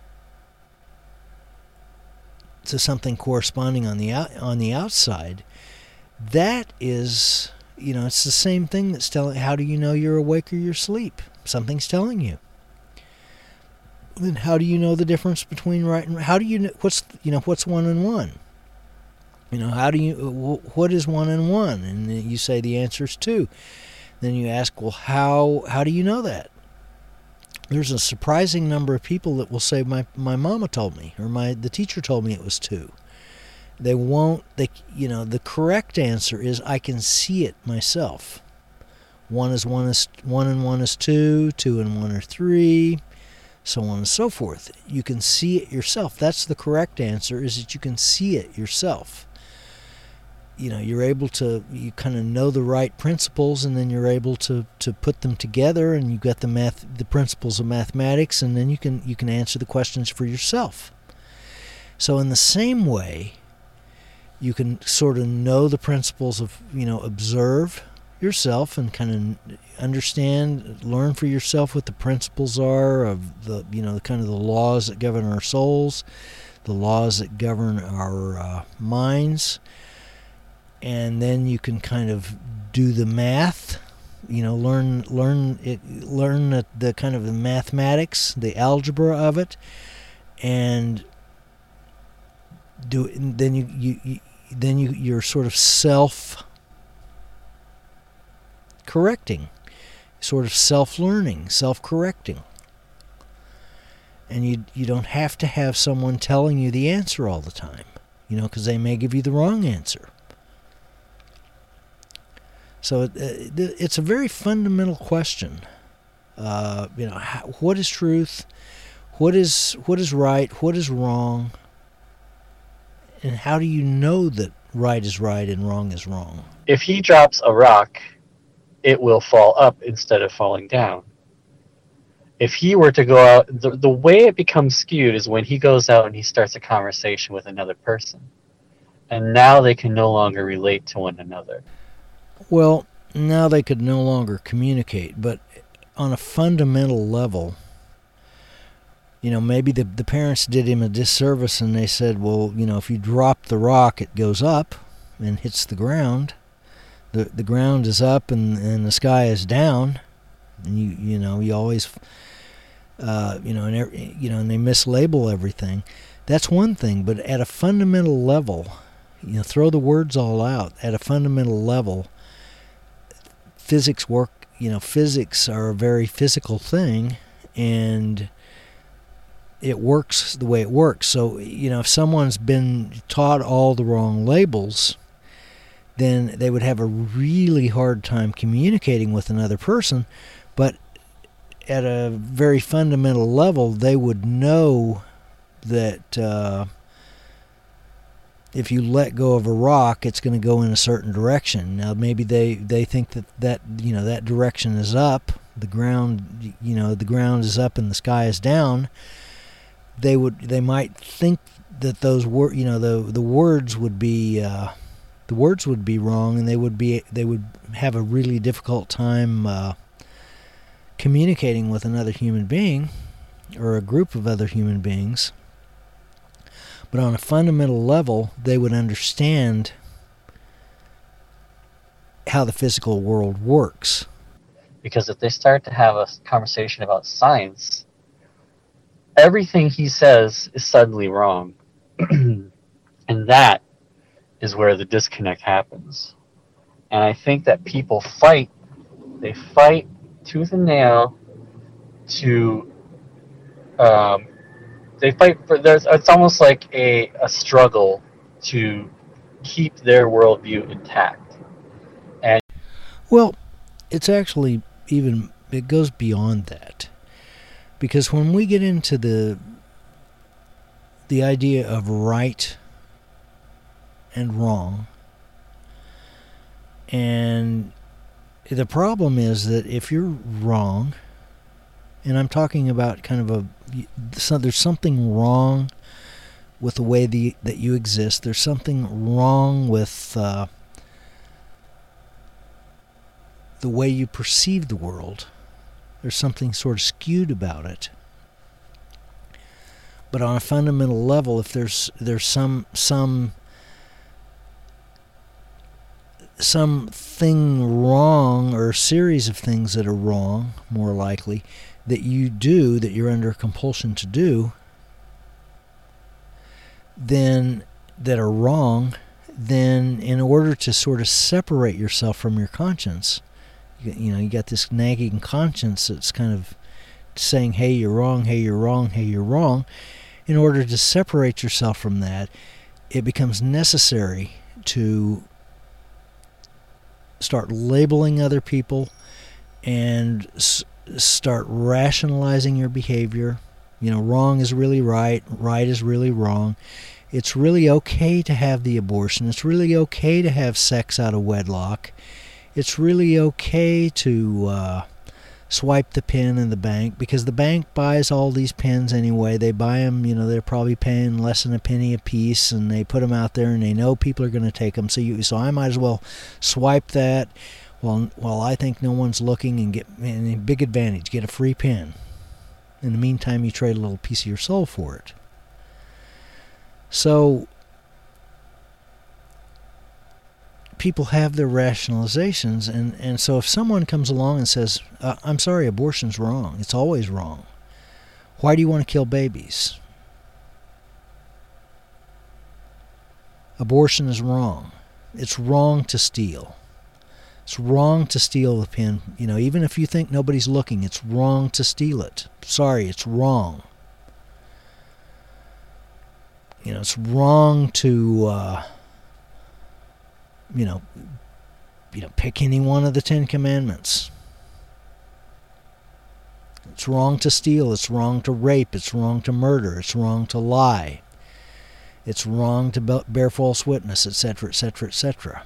A: to something corresponding on the out, on the outside, that is, you know, it's the same thing that's telling. How do you know you're awake or you're asleep? Something's telling you. Then how do you know the difference between right and, how do you know what's, you know, what's one and one? You know, how do you, what is one and one? And you say the answer is two. Then you ask, well, how how do you know that? There's a surprising number of people that will say, my my mama told me, or my the teacher told me it was two. They won't, they, you know, the correct answer is, I can see it myself. One is one is one and one is two, two and one are three, so on and so forth. You can see it yourself. That's the correct answer, is that you can see it yourself. You know, you're able to, you kind of know the right principles, and then you're able to, to put them together, and you've got the math, the principles of mathematics, and then you can you can answer the questions for yourself. So in the same way, you can sort of know the principles of, you know, observe yourself and kind of understand, learn for yourself what the principles are of the, you know, kind of the laws that govern our souls, the laws that govern our uh, minds. And then you can kind of do the math, you know, learn learn it, learn the, the kind of the mathematics, the algebra of it, and do it. And then you, you, you then you you're sort of self correcting, sort of self-learning, self-correcting, and you you don't have to have someone telling you the answer all the time, you know, because they may give you the wrong answer. So it, it, it's a very fundamental question. Uh, you know, how, what is truth? What is what is right? What is wrong? And how do you know that right is right and wrong is wrong?
D: If he drops a rock, it will fall up instead of falling down. If he were to go out, the, the way it becomes skewed is when he goes out and he starts a conversation with another person. And now they can no longer relate to one another.
A: Well, now they could no longer communicate, but on a fundamental level, you know, maybe the, the parents did him a disservice and they said, well, you know, if you drop the rock, it goes up and hits the ground. The the ground is up and, and the sky is down. And you you know, you always, uh, you know, and every, you know, and they mislabel everything. That's one thing, but at a fundamental level, you know, throw the words all out. At a fundamental level, physics work, you know, physics are a very physical thing, and it works the way it works. So, you know, if someone's been taught all the wrong labels, then they would have a really hard time communicating with another person. But at a very fundamental level, they would know that uh, if you let go of a rock, it's going to go in a certain direction. Now, maybe they, they think that, that, you know, that direction is up, the ground, you know, the ground is up and the sky is down. They would, they might think that those wor- you know, the the words would be, uh, the words would be wrong, and they would be, they would have a really difficult time uh, communicating with another human being or a group of other human beings. But on a fundamental level, they would understand how the physical world works.
D: Because if they start to have a conversation about science, everything he says is suddenly wrong. And that is where the disconnect happens. And I think that people fight, they fight tooth and nail to, um, they fight for, there's, it's almost like a, a struggle to keep their worldview intact. And
A: well, it's actually even, it goes beyond that. Because when we get into the the idea of right and wrong, and the problem is that if you're wrong, and I'm talking about kind of a, so there's something wrong with the way the, that you exist. There's something wrong with uh, the way you perceive the world. There's something sort of skewed about it. But on a fundamental level, if there's there's some some something wrong, or a series of things that are wrong, more likely, that you do, that you're under compulsion to do, then that are wrong, then in order to sort of separate yourself from your conscience, you know, you got this nagging conscience that's kind of saying, hey, you're wrong, hey, you're wrong, hey, you're wrong. In order to separate yourself from that, it becomes necessary to start labeling other people and s- start rationalizing your behavior You know, wrong is really right, right is really wrong. It's really okay to have the abortion. It's really okay to have sex out of wedlock. It's really okay to uh, swipe the pin in the bank, because the bank buys all these pins anyway. They buy them, you know, they're probably paying less than a penny a piece, and they put them out there, and they know people are going to take them. So you, so I might as well swipe that while while I think no one's looking, and get and a big advantage, get a free pin. In the meantime, you trade a little piece of your soul for it. So people have their rationalizations, and, and so if someone comes along and says, uh, I'm sorry, abortion's wrong, it's always wrong. Why do you want to kill babies? Abortion is wrong. It's wrong to steal. It's wrong to steal the pin. You know, even if you think nobody's looking, it's wrong to steal it. Sorry, it's wrong. You know, it's wrong to, uh, you know, you know, pick any one of the Ten Commandments. It's wrong to steal. It's wrong to rape. It's wrong to murder. It's wrong to lie. It's wrong to bear false witness, et cetera, et cetera, et cetera.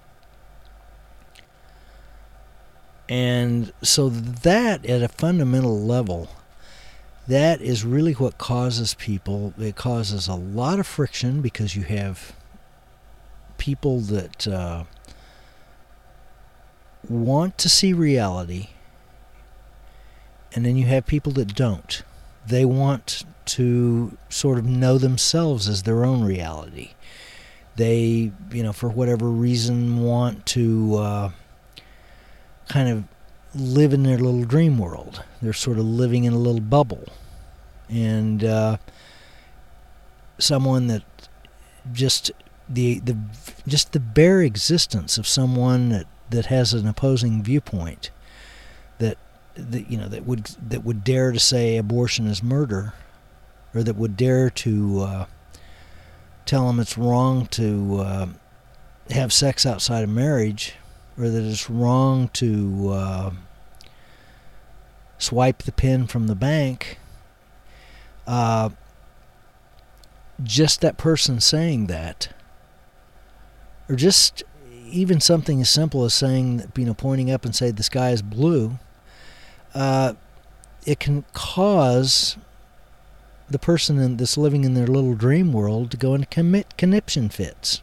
A: And so that, at a fundamental level, that is really what causes people, it causes a lot of friction, because you have people that uh, want to see reality, and then you have people that don't. They want to sort of know themselves as their own reality. They, you know, for whatever reason, want to uh, kind of live in their little dream world. They're sort of living in a little bubble. And uh, someone that just the the just the bare existence of someone that, that has an opposing viewpoint, that, that you know that would that would dare to say abortion is murder, or that would dare to uh, tell them it's wrong to uh, have sex outside of marriage, or that it's wrong to uh, swipe the pin from the bank. Uh, just that person saying that, or just even something as simple as saying, you know, pointing up and say the sky is blue, uh, it can cause the person in, that's living in their little dream world to go into commit conniption fits.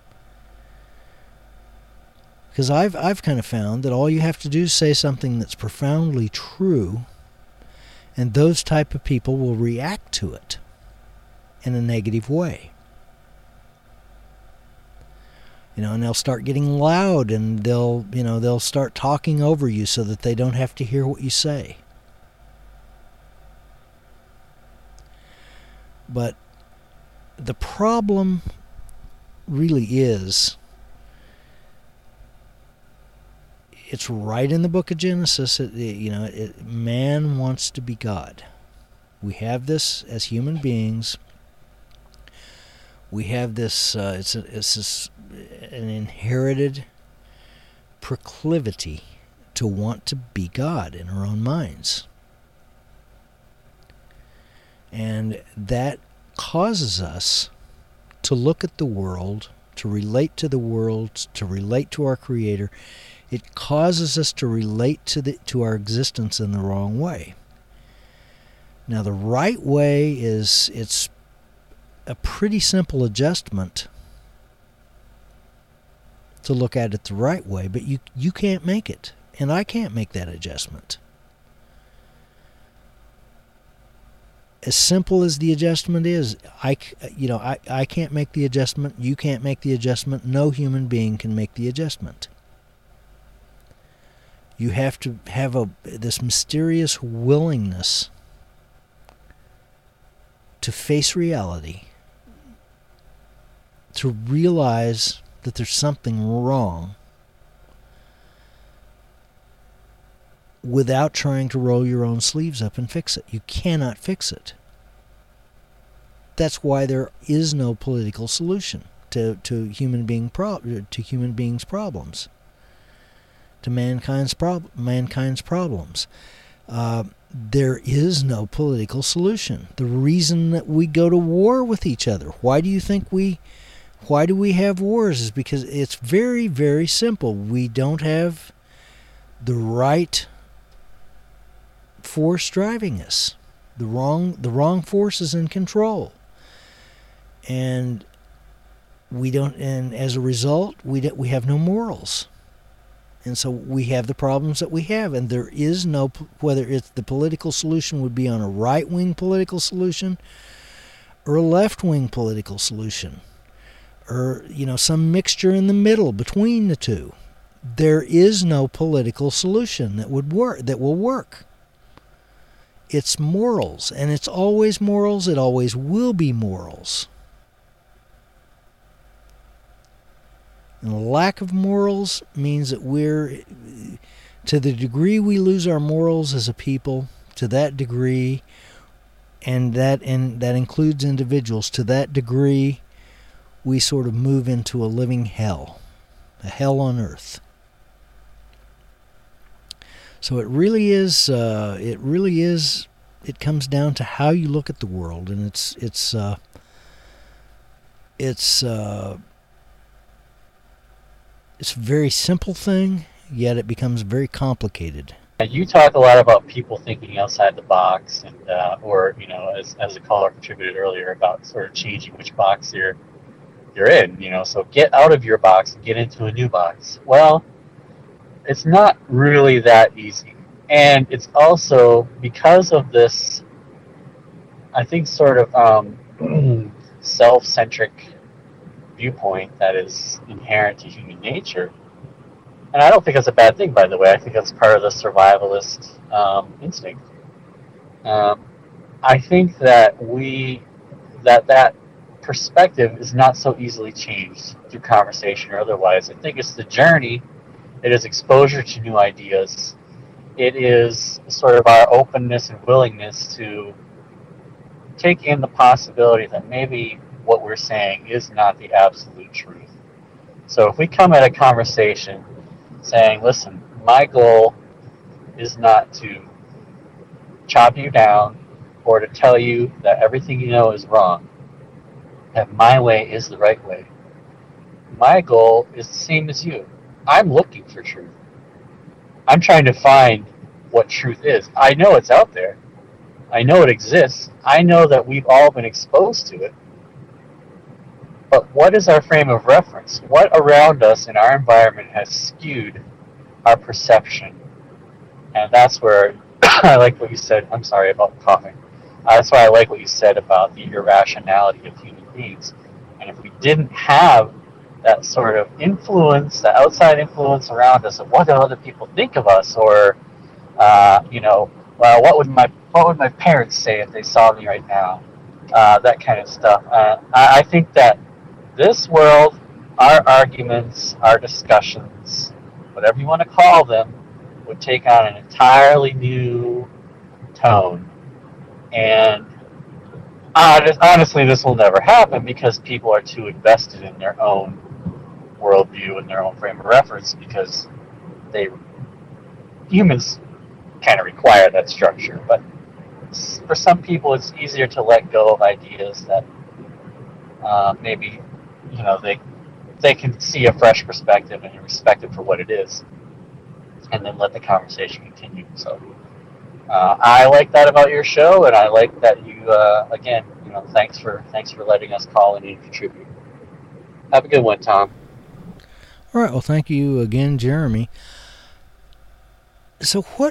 A: Because I've I've kind of found that all you have to do is say something that's profoundly true, and those type of people will react to it in a negative way. You know, and they'll start getting loud, and they'll, you know, they'll start talking over you so that they don't have to hear what you say. But the problem really is, it's right in the book of Genesis. It, it, you know, it, man wants to be God. We have this as human beings. We have this. Uh, it's a, it's this, an inherited proclivity to want to be God in our own minds, and that causes us to look at the world, to relate to the world, to relate to our Creator. It causes us to relate to the to our existence in the wrong way. Now, the right way is, it's a pretty simple adjustment to look at it the right way, but you you can't make it, and I can't make that adjustment. As simple as the adjustment is, I, you know, I, I can't make the adjustment, you can't make the adjustment, no human being can make the adjustment. You have to have a this mysterious willingness to face reality, to realize that there's something wrong, without trying to roll your own sleeves up and fix it. You cannot fix it. That's why there is no political solution to, to human being pro- to human beings' problems, to mankind's prob- mankind's problems. Uh, there is no political solution. The reason that we go to war with each other, why do you think we, why do we have wars, is because it's very, very simple. We don't have the right force driving us. The wrong, the wrong force is in control. And we don't, and as a result, we don't, we have no morals. And so we have the problems that we have, and there is no, whether it's the political solution would be on a right-wing political solution or a left-wing political solution, or, you know, some mixture in the middle between the two. There is no political solution that would work, that will work. It's morals, and it's always morals. It always will be morals. And a lack of morals means that we're, to the degree we lose our morals as a people, to that degree, and that and that includes individuals, to that degree, we sort of move into a living hell, a hell on earth. So it really is, uh, it really is, it comes down to how you look at the world, and it's, it's, uh, it's, uh, It's a very simple thing, yet it becomes very complicated.
D: You talk a lot about people thinking outside the box, and uh, or you know, as as a caller contributed earlier about sort of changing which box you're you're in. You know, so get out of your box and get into a new box. Well, it's not really that easy, and it's also because of this, I think, sort of um, self-centric viewpoint that is inherent to human nature. And I don't think that's a bad thing, by the way. I think that's part of the survivalist um, instinct. Um, I think that we, that that perspective is not so easily changed through conversation or otherwise. I think it's the journey. It is exposure to new ideas. It is sort of our openness and willingness to take in the possibility that maybe what we're saying is not the absolute truth. So if we come at a conversation saying, listen, my goal is not to chop you down or to tell you that everything you know is wrong, that my way is the right way. My goal is the same as you. I'm looking for truth. I'm trying to find what truth is. I know it's out there. I know it exists. I know that we've all been exposed to it. But what is our frame of reference? What around us in our environment has skewed our perception? And that's where I like what you said. I'm sorry about coughing. Uh, that's why I like what you said about the irrationality of human beings. And if we didn't have that sort of influence, that outside influence around us of what do other people think of us, or uh, you know, well, what would my what would my parents say if they saw me right now? Uh, that kind of stuff. Uh, I, I think that this world, our arguments, our discussions, whatever you want to call them, would take on an entirely new tone. And honestly, this will never happen because people are too invested in their own worldview and their own frame of reference, because they humans kind of require that structure. But for some people, it's easier to let go of ideas that uh, maybe, you know, they they can see a fresh perspective and respect it for what it is, and then let the conversation continue. So uh, I like that about your show, and I like that you uh, again, you know, thanks for thanks for letting us call in and contribute. Have a good one, Tom.
A: All right. Well, thank you again, Jeremy. So what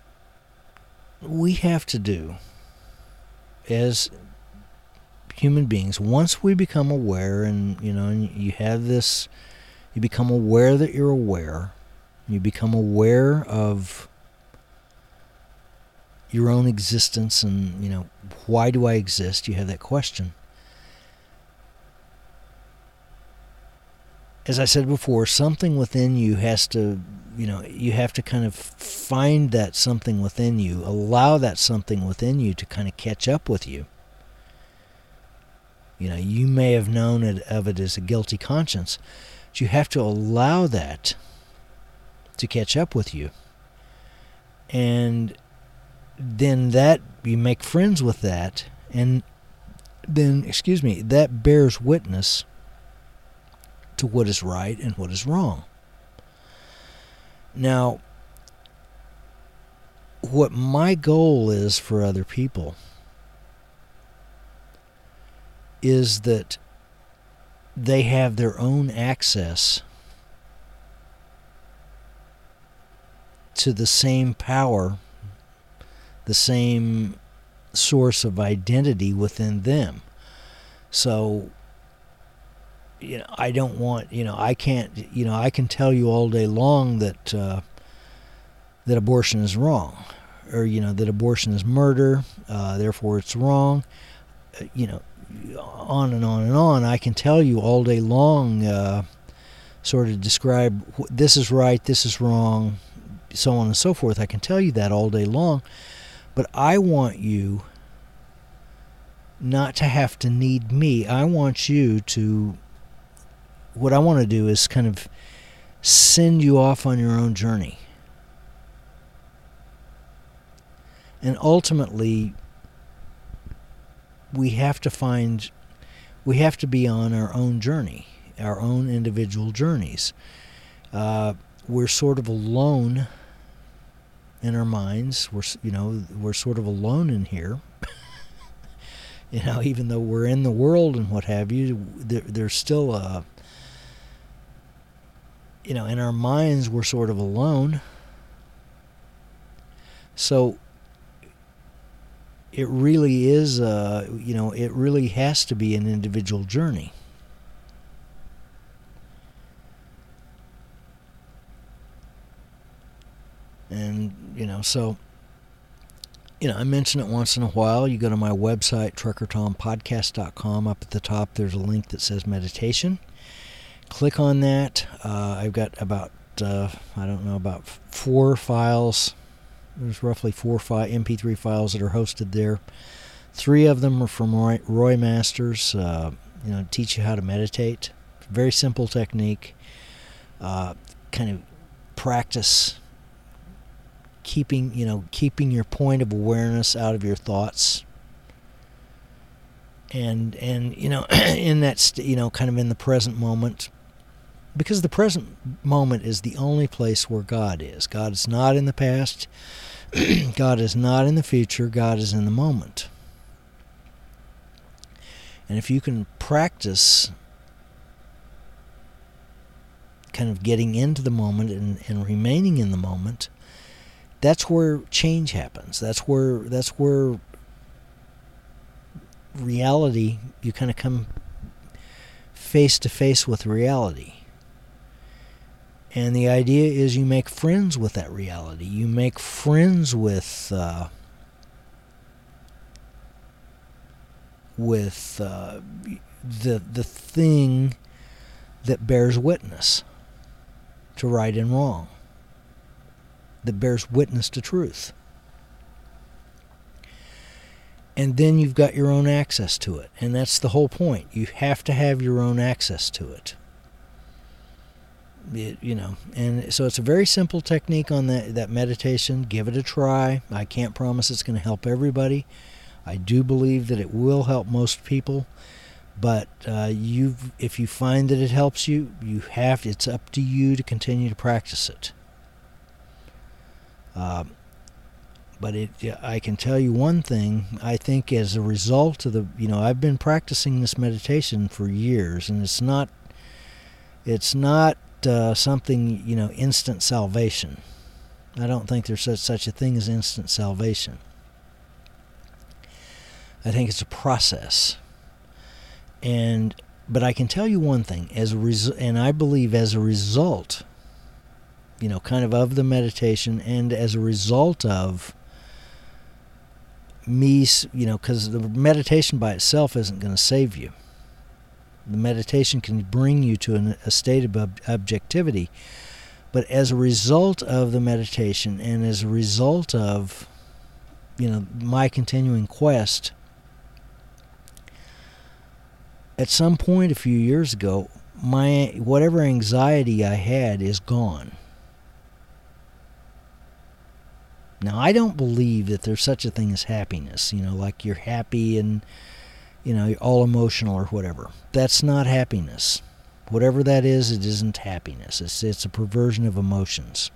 A: we have to do as human beings, once we become aware, and you know, and you have this, you become aware that you're aware, you become aware of your own existence, and you know, why do I exist? You have that question. As I said before, something within you has to, you know, you have to kind of find that something within you, allow that something within you to kind of catch up with you. You know, you may have known it, of it as a guilty conscience, but you have to allow that to catch up with you. And then that you make friends with that, and then, excuse me, that bears witness to what is right and what is wrong. Now, what my goal is for other people is that they have their own access to the same power, the same source of identity within them. So, you know, I don't want, you know, I can't, you know, I can tell you all day long that uh, that abortion is wrong, or, you know, that abortion is murder, uh, therefore it's wrong, uh, you know, on and on and on. I can tell you all day long, uh, sort of describe this is right, this is wrong, so on and so forth. I can tell you that all day long, but I want you not to have to need me. I want you to, what I want to do is kind of send you off on your own journey. And ultimately, we have to find, we have to be on our own journey, our own individual journeys. Uh, we're sort of alone in our minds. We're, you know, we're sort of alone in here. You know, even though we're in the world and what have you, there, there's still a, you know, in our minds we're sort of alone. So it really is, uh, you know, it really has to be an individual journey. And, you know, so, you know, I mention it once in a while. You go to my website, trucker tom podcast dot com. Up at the top, there's a link that says meditation. Click on that. Uh, I've got about, uh, I don't know, about four files. There's roughly four five M P three files that are hosted there. Three of them are from Roy, Roy Masters, uh, you know, teach you how to meditate. Very simple technique. Uh, kind of practice keeping, you know, keeping your point of awareness out of your thoughts. And, and you know, in that, st- you know, kind of in the present moment. Because the present moment is the only place where God is. God is not in the past. God is not in the future. God is in the moment. And if you can practice kind of getting into the moment and, and remaining in the moment, that's where change happens. That's where that's where reality, you kind of come face to face with reality. And the idea is you make friends with that reality. You make friends with uh, with uh, the the thing that bears witness to right and wrong, that bears witness to truth. And then you've got your own access to it. And that's the whole point. You have to have your own access to it. It, you know, and so it's a very simple technique on that, that meditation. Give it a try. I can't promise it's going to help everybody. I do believe that it will help most people, but uh, you, if you find that it helps you, you have. It's up to you to continue to practice it. Uh, but it, I can tell you one thing. I think as a result of the, you know, I've been practicing this meditation for years, and it's not, it's not. Uh, something, you know, instant salvation. I don't think there's such, such a thing as instant salvation. I think it's a process. And, but I can tell you one thing, as a res- and I believe as a result, you know, kind of of the meditation, and as a result of me, you know, because the meditation by itself isn't going to save you. The meditation can bring you to an, a state of ob- objectivity. But as a result of the meditation, and as a result of, you know, my continuing quest, at some point a few years ago, my whatever anxiety I had is gone. Now, I don't believe that there's such a thing as happiness, you know, like you're happy and, you know, you're all emotional or whatever. That's not happiness. Whatever that is, it isn't happiness. It's, it's a perversion of emotions.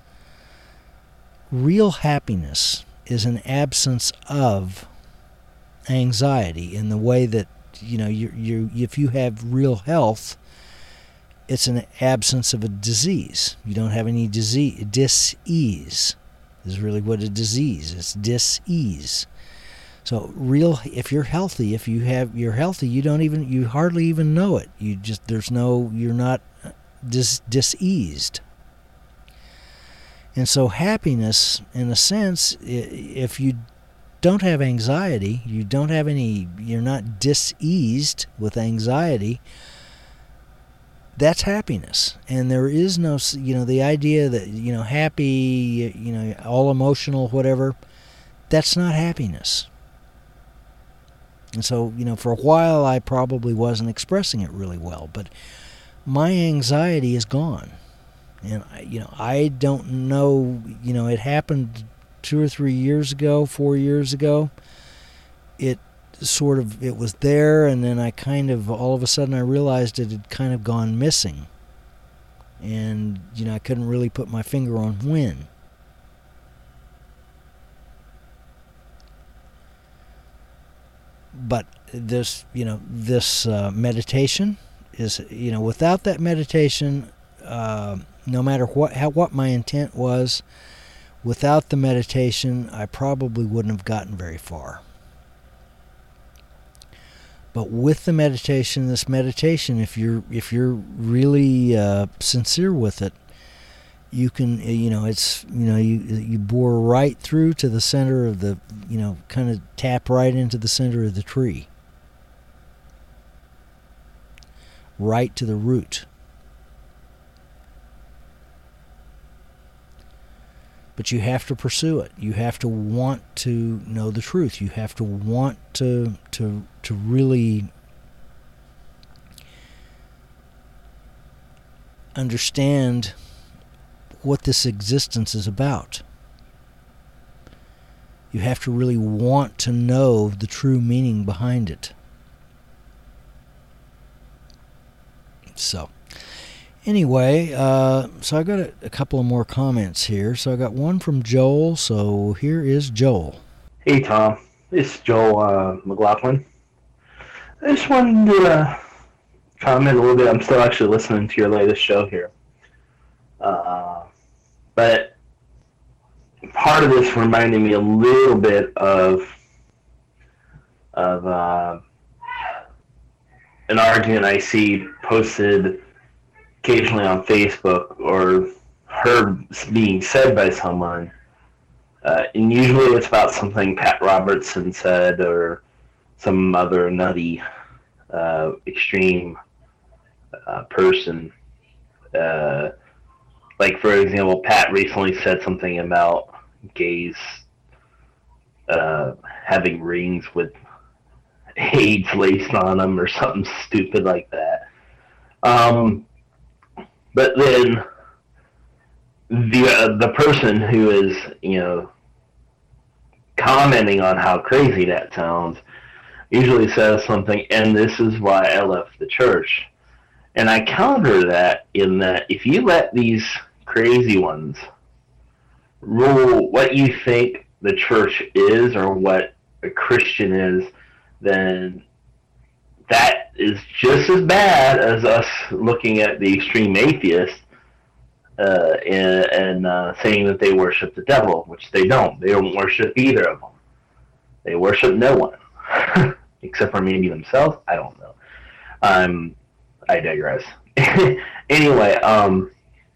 A: Real happiness is an absence of anxiety in the way that, you know, you you if you have real health, it's an absence of a disease. You don't have any disease. Dis-ease is really what a disease is. Dis-ease. So real, if you're healthy, if you have, you're healthy, you don't even, you hardly even know it. You just, there's no, you're not dis, diseased. And so happiness, in a sense, if you don't have anxiety, you don't have any, you're not diseased with anxiety, that's happiness. And there is no, you know, the idea that, you know, happy, you know, all emotional, whatever, that's not happiness. And so, you know, for a while I probably wasn't expressing it really well, but my anxiety is gone. And, you know, I don't know, you know, it happened two or three years ago, four years ago. It sort of, it was there, and then I kind of, all of a sudden I realized it had kind of gone missing. And, you know, I couldn't really put my finger on when. But this, you know, this uh, meditation is, you know, without that meditation, uh, no matter what how, what my intent was, without the meditation, I probably wouldn't have gotten very far. But with the meditation, this meditation, if you're if you're really uh, sincere with it, you can, you know, it's, you know, you you bore right through to the center of the, you know, kind of tap right into the center of the tree. Right to the root. But you have to pursue it. You have to want to know the truth. You have to want to to to really understand what this existence is about. You have to really want to know the true meaning behind it. So, anyway, uh, so I got a, a couple of more comments here. So I got one from Joel. So here is Joel.
E: Hey, Tom. This is Joel uh, McLaughlin. I just wanted to uh, comment a little bit. I'm still actually listening to your latest show here. Uh, but part of this reminded me a little bit of of uh, an argument I see posted occasionally on Facebook or heard being said by someone. Uh, and usually it's about something Pat Robertson said or some other nutty, uh, extreme uh, person. Uh, like, for example, Pat recently said something about gays uh, having rings with AIDS laced on them or something stupid like that. Um, but then the uh, the person who is, you know, commenting on how crazy that sounds usually says something, and this is why I left the church. And I counter that in that if you let these crazy ones rule what you think the church is or what a Christian is, then that is just as bad as us looking at the extreme atheists uh, and, and uh, saying that they worship the devil, which they don't. They don't worship either of them. They worship no one, except for maybe themselves. I don't know. Um, I digress. Anyway, um,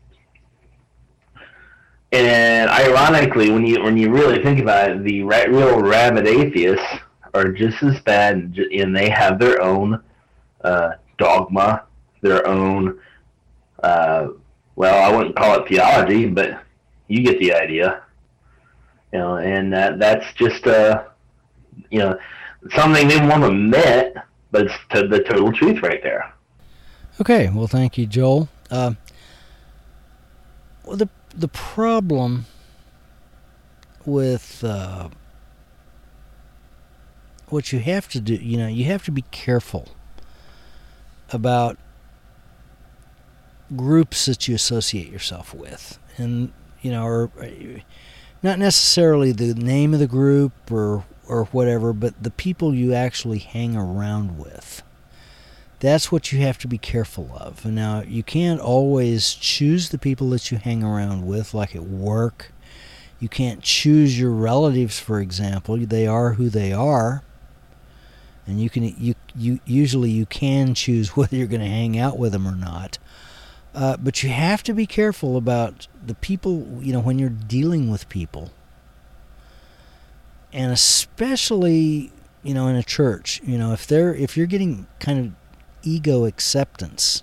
E: and ironically, when you when you really think about it, the ra- real rabid atheists are just as bad, and they have their own uh, dogma, their own, uh, well, I wouldn't call it theology, but you get the idea. You know, and that, that's just, uh, you know, something they won't admit, but it's to the total truth right there.
A: Okay, well, thank you, Joel. Uh, well, the the problem with uh, what you have to do, you know, you have to be careful about groups that you associate yourself with. And, you know, or not necessarily the name of the group or or whatever, but the people you actually hang around with. That's what you have to be careful of. And now, you can't always choose the people that you hang around with, like at work. You can't choose your relatives, for example. They are who they are. And you can you you usually you can choose whether you're going to hang out with them or not. Uh, but you have to be careful about the people, you know, when you're dealing with people. And especially, you know, in a church, you know, if they're if you're getting kind of ego acceptance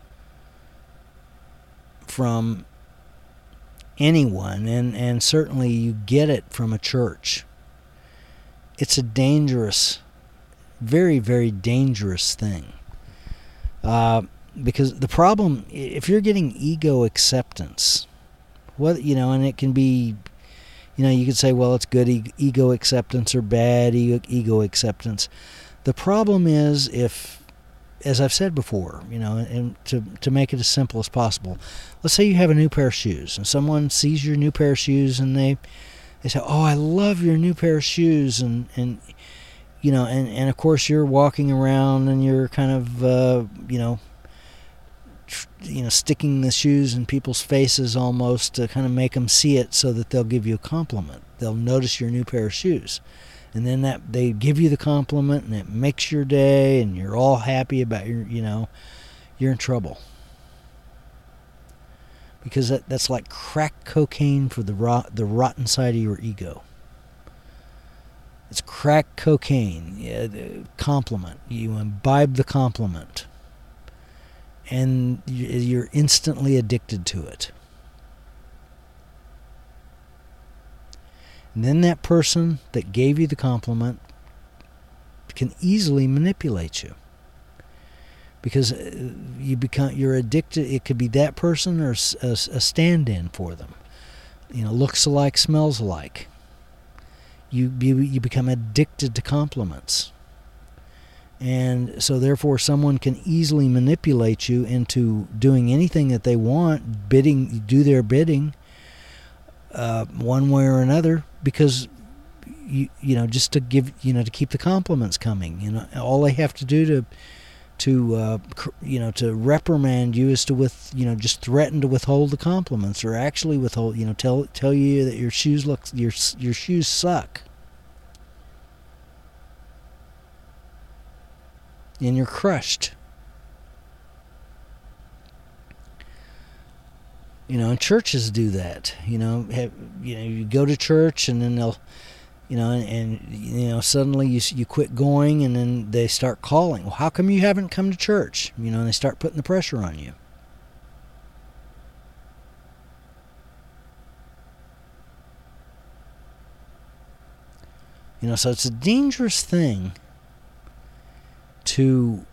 A: from anyone, and, and certainly you get it from a church, it's a dangerous, very, very dangerous thing. Uh, because the problem, if you're getting ego acceptance, what, you know, and it can be, you know, you could say, well, it's good e- ego acceptance or bad ego, ego acceptance. The problem is if, as I've said before, you know, and to to make it as simple as possible, let's say you have a new pair of shoes, and someone sees your new pair of shoes, and they they say, "Oh, I love your new pair of shoes," and and you know, and, and of course you're walking around and you're kind of uh, you know, tr- you know, sticking the shoes in people's faces almost to kind of make them see it, so that they'll give you a compliment. They'll notice your new pair of shoes. And then that they give you the compliment, and it makes your day, and you're all happy about your, you know, you're in trouble. Because that, that's like crack cocaine for the rot, the rotten side of your ego. It's crack cocaine, yeah, the compliment. You imbibe the compliment, and you're instantly addicted to it. And then that person that gave you the compliment can easily manipulate you, because you become you're addicted. It could be that person or a, a stand-in for them. You know, looks alike, smells alike. You you you become addicted to compliments, and so therefore someone can easily manipulate you into doing anything that they want, bidding, do their bidding. Uh, one way or another, because you you know just to give you know to keep the compliments coming. You know, all they have to do to to uh, you know to reprimand you is to with you know just threaten to withhold the compliments, or actually withhold you know tell tell you that your shoes look your your shoes suck, and you're crushed. You know, and churches do that. You know, have, you know, you go to church, and then they'll, you know, and, and you know, suddenly you you quit going, and then they start calling. Well, how come you haven't come to church? You know, and they start putting the pressure on you. You know, so it's a dangerous thing to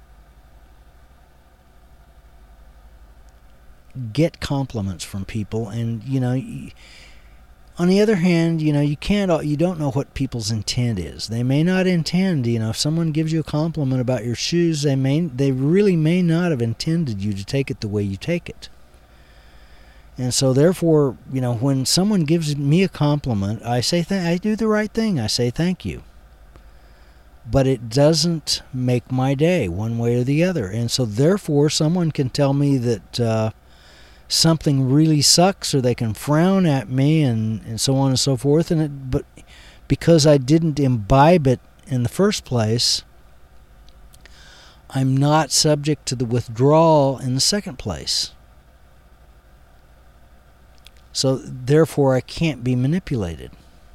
A: get compliments from people. And you know, on the other hand, you know, you can't you don't know what people's intent is. They may not intend, you know, if someone gives you a compliment about your shoes, they may they really may not have intended you to take it the way you take it. And so therefore, you know, when someone gives me a compliment, I say th- I do the right thing. I say thank you. But it doesn't make my day one way or the other. And so therefore, someone can tell me that uh something really sucks, or they can frown at me, and, and so on and so forth. And it, but because I didn't imbibe it in the first place, I'm not subject to the withdrawal in the second place. So therefore, I can't be manipulated.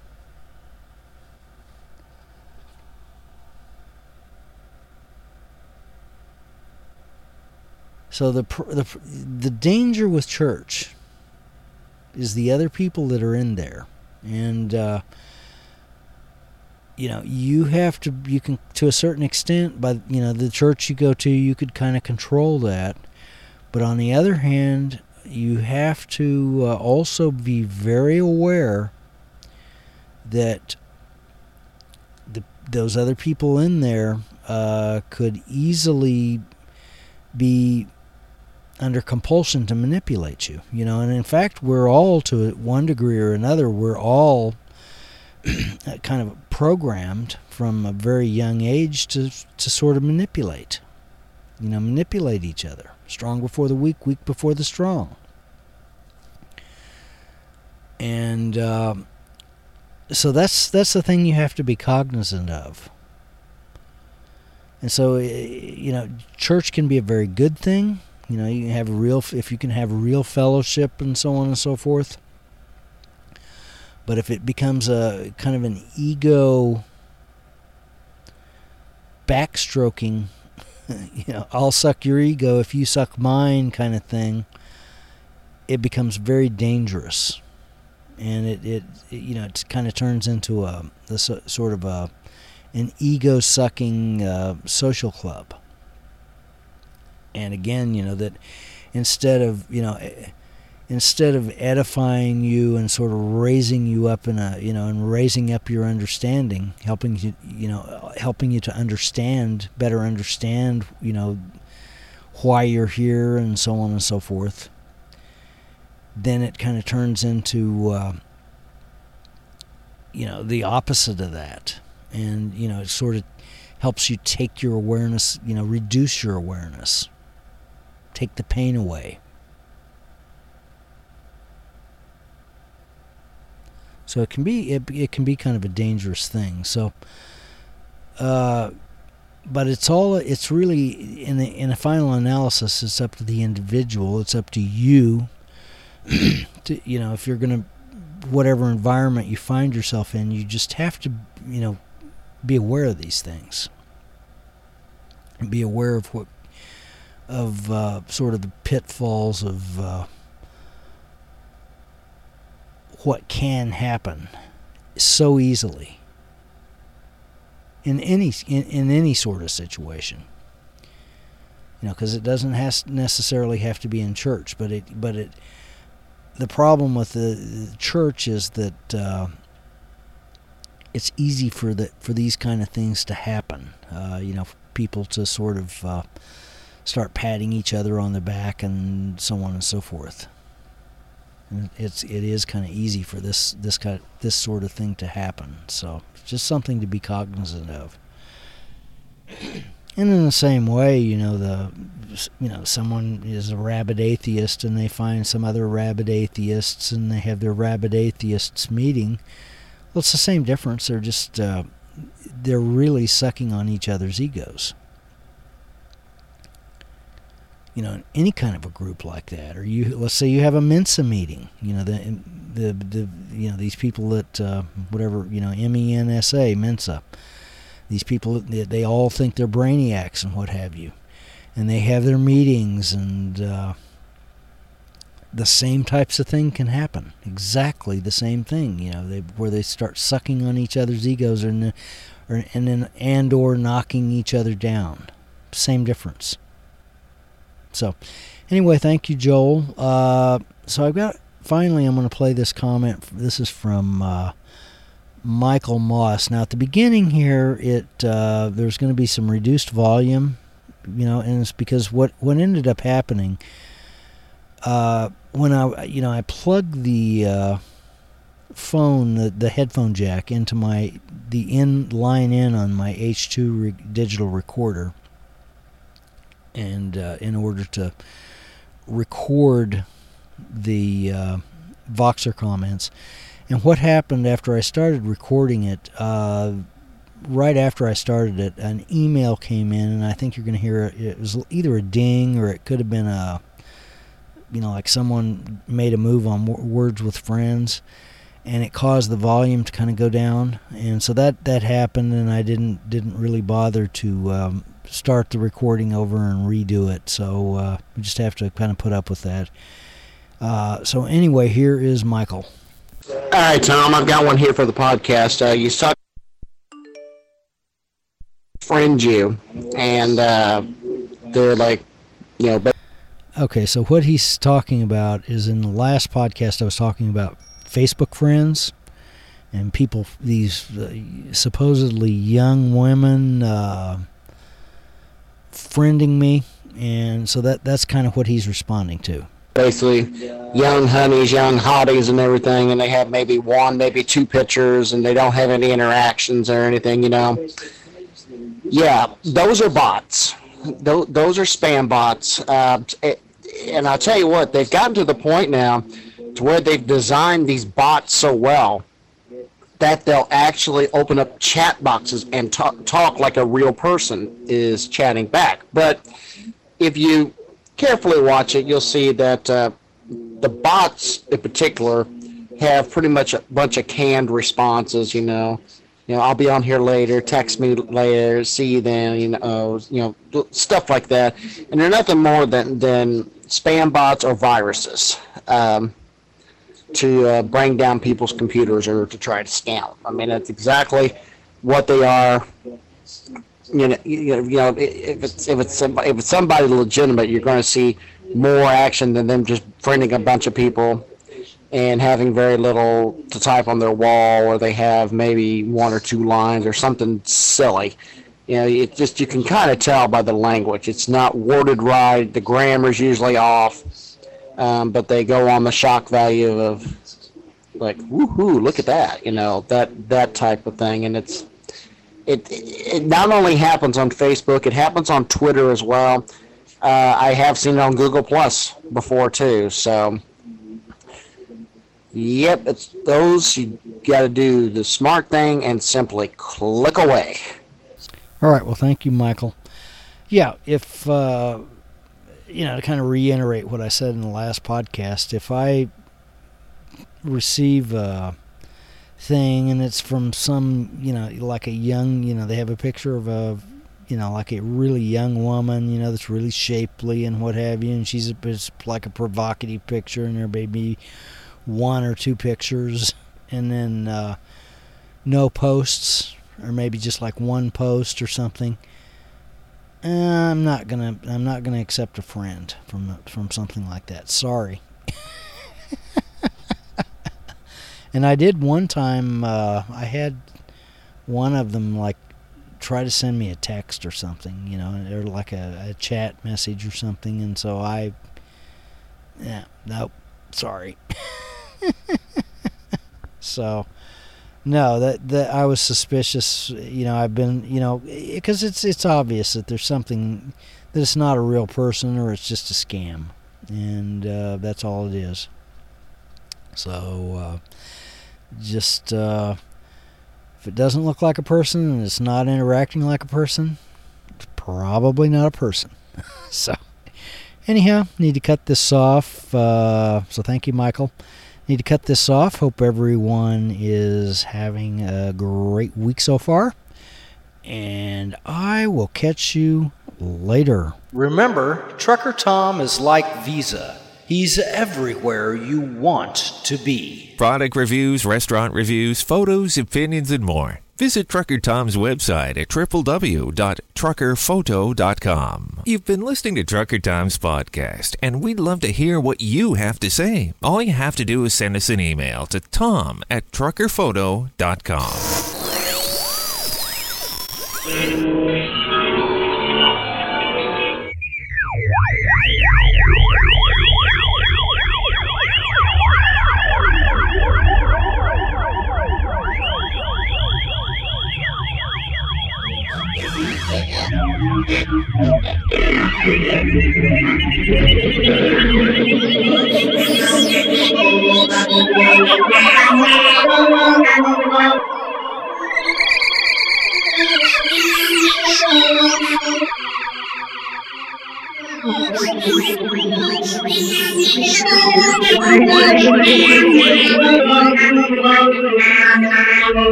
A: So the the the danger with church is the other people that are in there, and uh, you know you have to you can to a certain extent, by you know the church you go to, you could kind of control that, but on the other hand, you have to uh, also be very aware that the those other people in there uh, could easily be under compulsion to manipulate you, you know. And in fact, we're all, to one degree or another, we're all kind of programmed from a very young age to to sort of manipulate, you know, manipulate each other. Strong before the weak, weak before the strong. And uh, so that's that's the thing you have to be cognizant of. And so, you know, church can be a very good thing. You know, you can have a real, if you can have real fellowship and so on and so forth. But if it becomes a kind of an ego backstroking, you know, I'll suck your ego if you suck mine kind of thing, it becomes very dangerous. And it, it, it you know, it kind of turns into a, a sort of a an ego-sucking uh, social club. And again, you know, that instead of, you know, instead of edifying you and sort of raising you up in a, you know, and raising up your understanding, helping you, you know, helping you to understand, better understand, you know, why you're here and so on and so forth, then it kind of turns into, uh, you know, the opposite of that. And, you know, it sort of helps you take your awareness, you know, reduce your awareness. Take the pain away. So it can be it, it can be kind of a dangerous thing. So, uh, but it's all it's really in the in a final analysis, it's up to the individual. It's up to you. to, you know, if you're gonna, whatever environment you find yourself in, you just have to, you know, be aware of these things. And be aware of what of uh, sort of the pitfalls of uh, what can happen so easily in any in, in any sort of situation. You know, because it doesn't has necessarily have to be in church, but it but it the problem with the, the church is that uh, it's easy for the for these kind of things to happen. Uh, you know, for people to sort of uh, start patting each other on the back and so on and so forth. And it's it is kind of easy for this this kind of, this sort of thing to happen. So it's just something to be cognizant of. And in the same way, you know, the you know someone is a rabid atheist and they find some other rabid atheists and they have their rabid atheists meeting. Well, it's the same difference. They're just uh, they're really sucking on each other's egos. You know, any kind of a group like that, or you let's say you have a Mensa meeting. You know, the the the you know these people that uh, whatever you know M E N S A Mensa. These people, they, they all think they're brainiacs and what have you. And they have their meetings, and uh, the same types of thing can happen. Exactly the same thing, you know, they, where they start sucking on each other's egos or, or, and, then, and or knocking each other down. Same difference. So, anyway, thank you, Joel. Uh, so I've got, finally, I'm going to play this comment. This is from... Uh, Michael Moss. Now at the beginning here, it uh, there's going to be some reduced volume, you know, and it's because what what ended up happening uh, when I you know I plugged the uh, phone the, the headphone jack into my the in line in on my H two re- digital recorder, and uh, in order to record the uh, Voxer comments. And what happened after I started recording it, uh, right after I started it, an email came in, and I think you're going to hear it. It was either a ding or it could have been a, you know, like someone made a move on Words with Friends, and it caused the volume to kind of go down. And so that, that happened, and I didn't didn't really bother to um, start the recording over and redo it. So uh, we just have to kind of put up with that. Uh, so anyway, here is Michael.
F: All right, Tom, I've got one here for the podcast. Uh, you talk friend you, and uh, they're like, you know. But
A: okay, so what he's talking about is in the last podcast I was talking about Facebook friends and people, these uh, supposedly young women uh, friending me, and so that that's kind of what he's responding to.
F: Basically, young honeys, young hotties and everything, and they have maybe one, maybe two pictures, and they don't have any interactions or anything, you know. Yeah, those are bots. Those, those are spam bots. Uh, it, and I'll tell you what, they've gotten to the point now to where they've designed these bots so well that they'll actually open up chat boxes and talk, talk like a real person is chatting back. But if you carefully watch it, you'll see that uh, the bots in particular have pretty much a bunch of canned responses, you know. You know, I'll be on here later, text me later, see you then, you know, you know, stuff like that. And they're nothing more than, than spam bots or viruses um, to uh, bring down people's computers or to try to scam them. I mean, that's exactly what they are. You know, you know, you know, if it's if it's somebody, if it's somebody legitimate, you're going to see more action than them just friending a bunch of people and having very little to type on their wall, or they have maybe one or two lines or something silly. You know, it just you can kind of tell by the language. It's not worded right. The grammar's usually off, um, but they go on the shock value of like, woohoo, look at that. You know, that that type of thing, and it's. It, it not only happens on Facebook, it happens on Twitter as well. Uh, I have seen it on Google Plus before too. So, yep, it's those you got to do the smart thing and simply click away.
A: All right. Well, thank you, Michael. Yeah, if uh, you know, to kind of reiterate what I said in the last podcast, if I receive Uh, thing and it's from some, you know, like a young, you know, they have a picture of a, you know, like a really young woman, you know, that's really shapely and what have you, and she's a, it's like a provocative picture, and there may be one or two pictures, and then uh, no posts, or maybe just like one post or something. Uh, I'm not gonna, I'm not gonna accept a friend from from something like that. Sorry. And I did one time, uh, I had one of them, like, try to send me a text or something, you know, or like a, a chat message or something, and so I, yeah, nope, sorry. So, no, that, that I was suspicious, you know, I've been, you know, because it's, it's obvious that there's something, that it's not a real person, or it's just a scam, and uh, that's all it is. So, uh, just uh, if it doesn't look like a person and it's not interacting like a person, it's probably not a person. So, anyhow, need to cut this off. Uh, so, thank you, Michael. Need to cut this off. Hope everyone is having a great week so far. And I will catch you later. Remember, Trucker Tom is like Visa. He's everywhere you want to be.
G: Product reviews, restaurant reviews, photos, opinions, and more. Visit Trucker Tom's website at w w w dot trucker photo dot com. You've been listening to Trucker Tom's podcast, and we'd love to hear what you have to say. All you have to do is send us an email to tom at trucker photo dot com.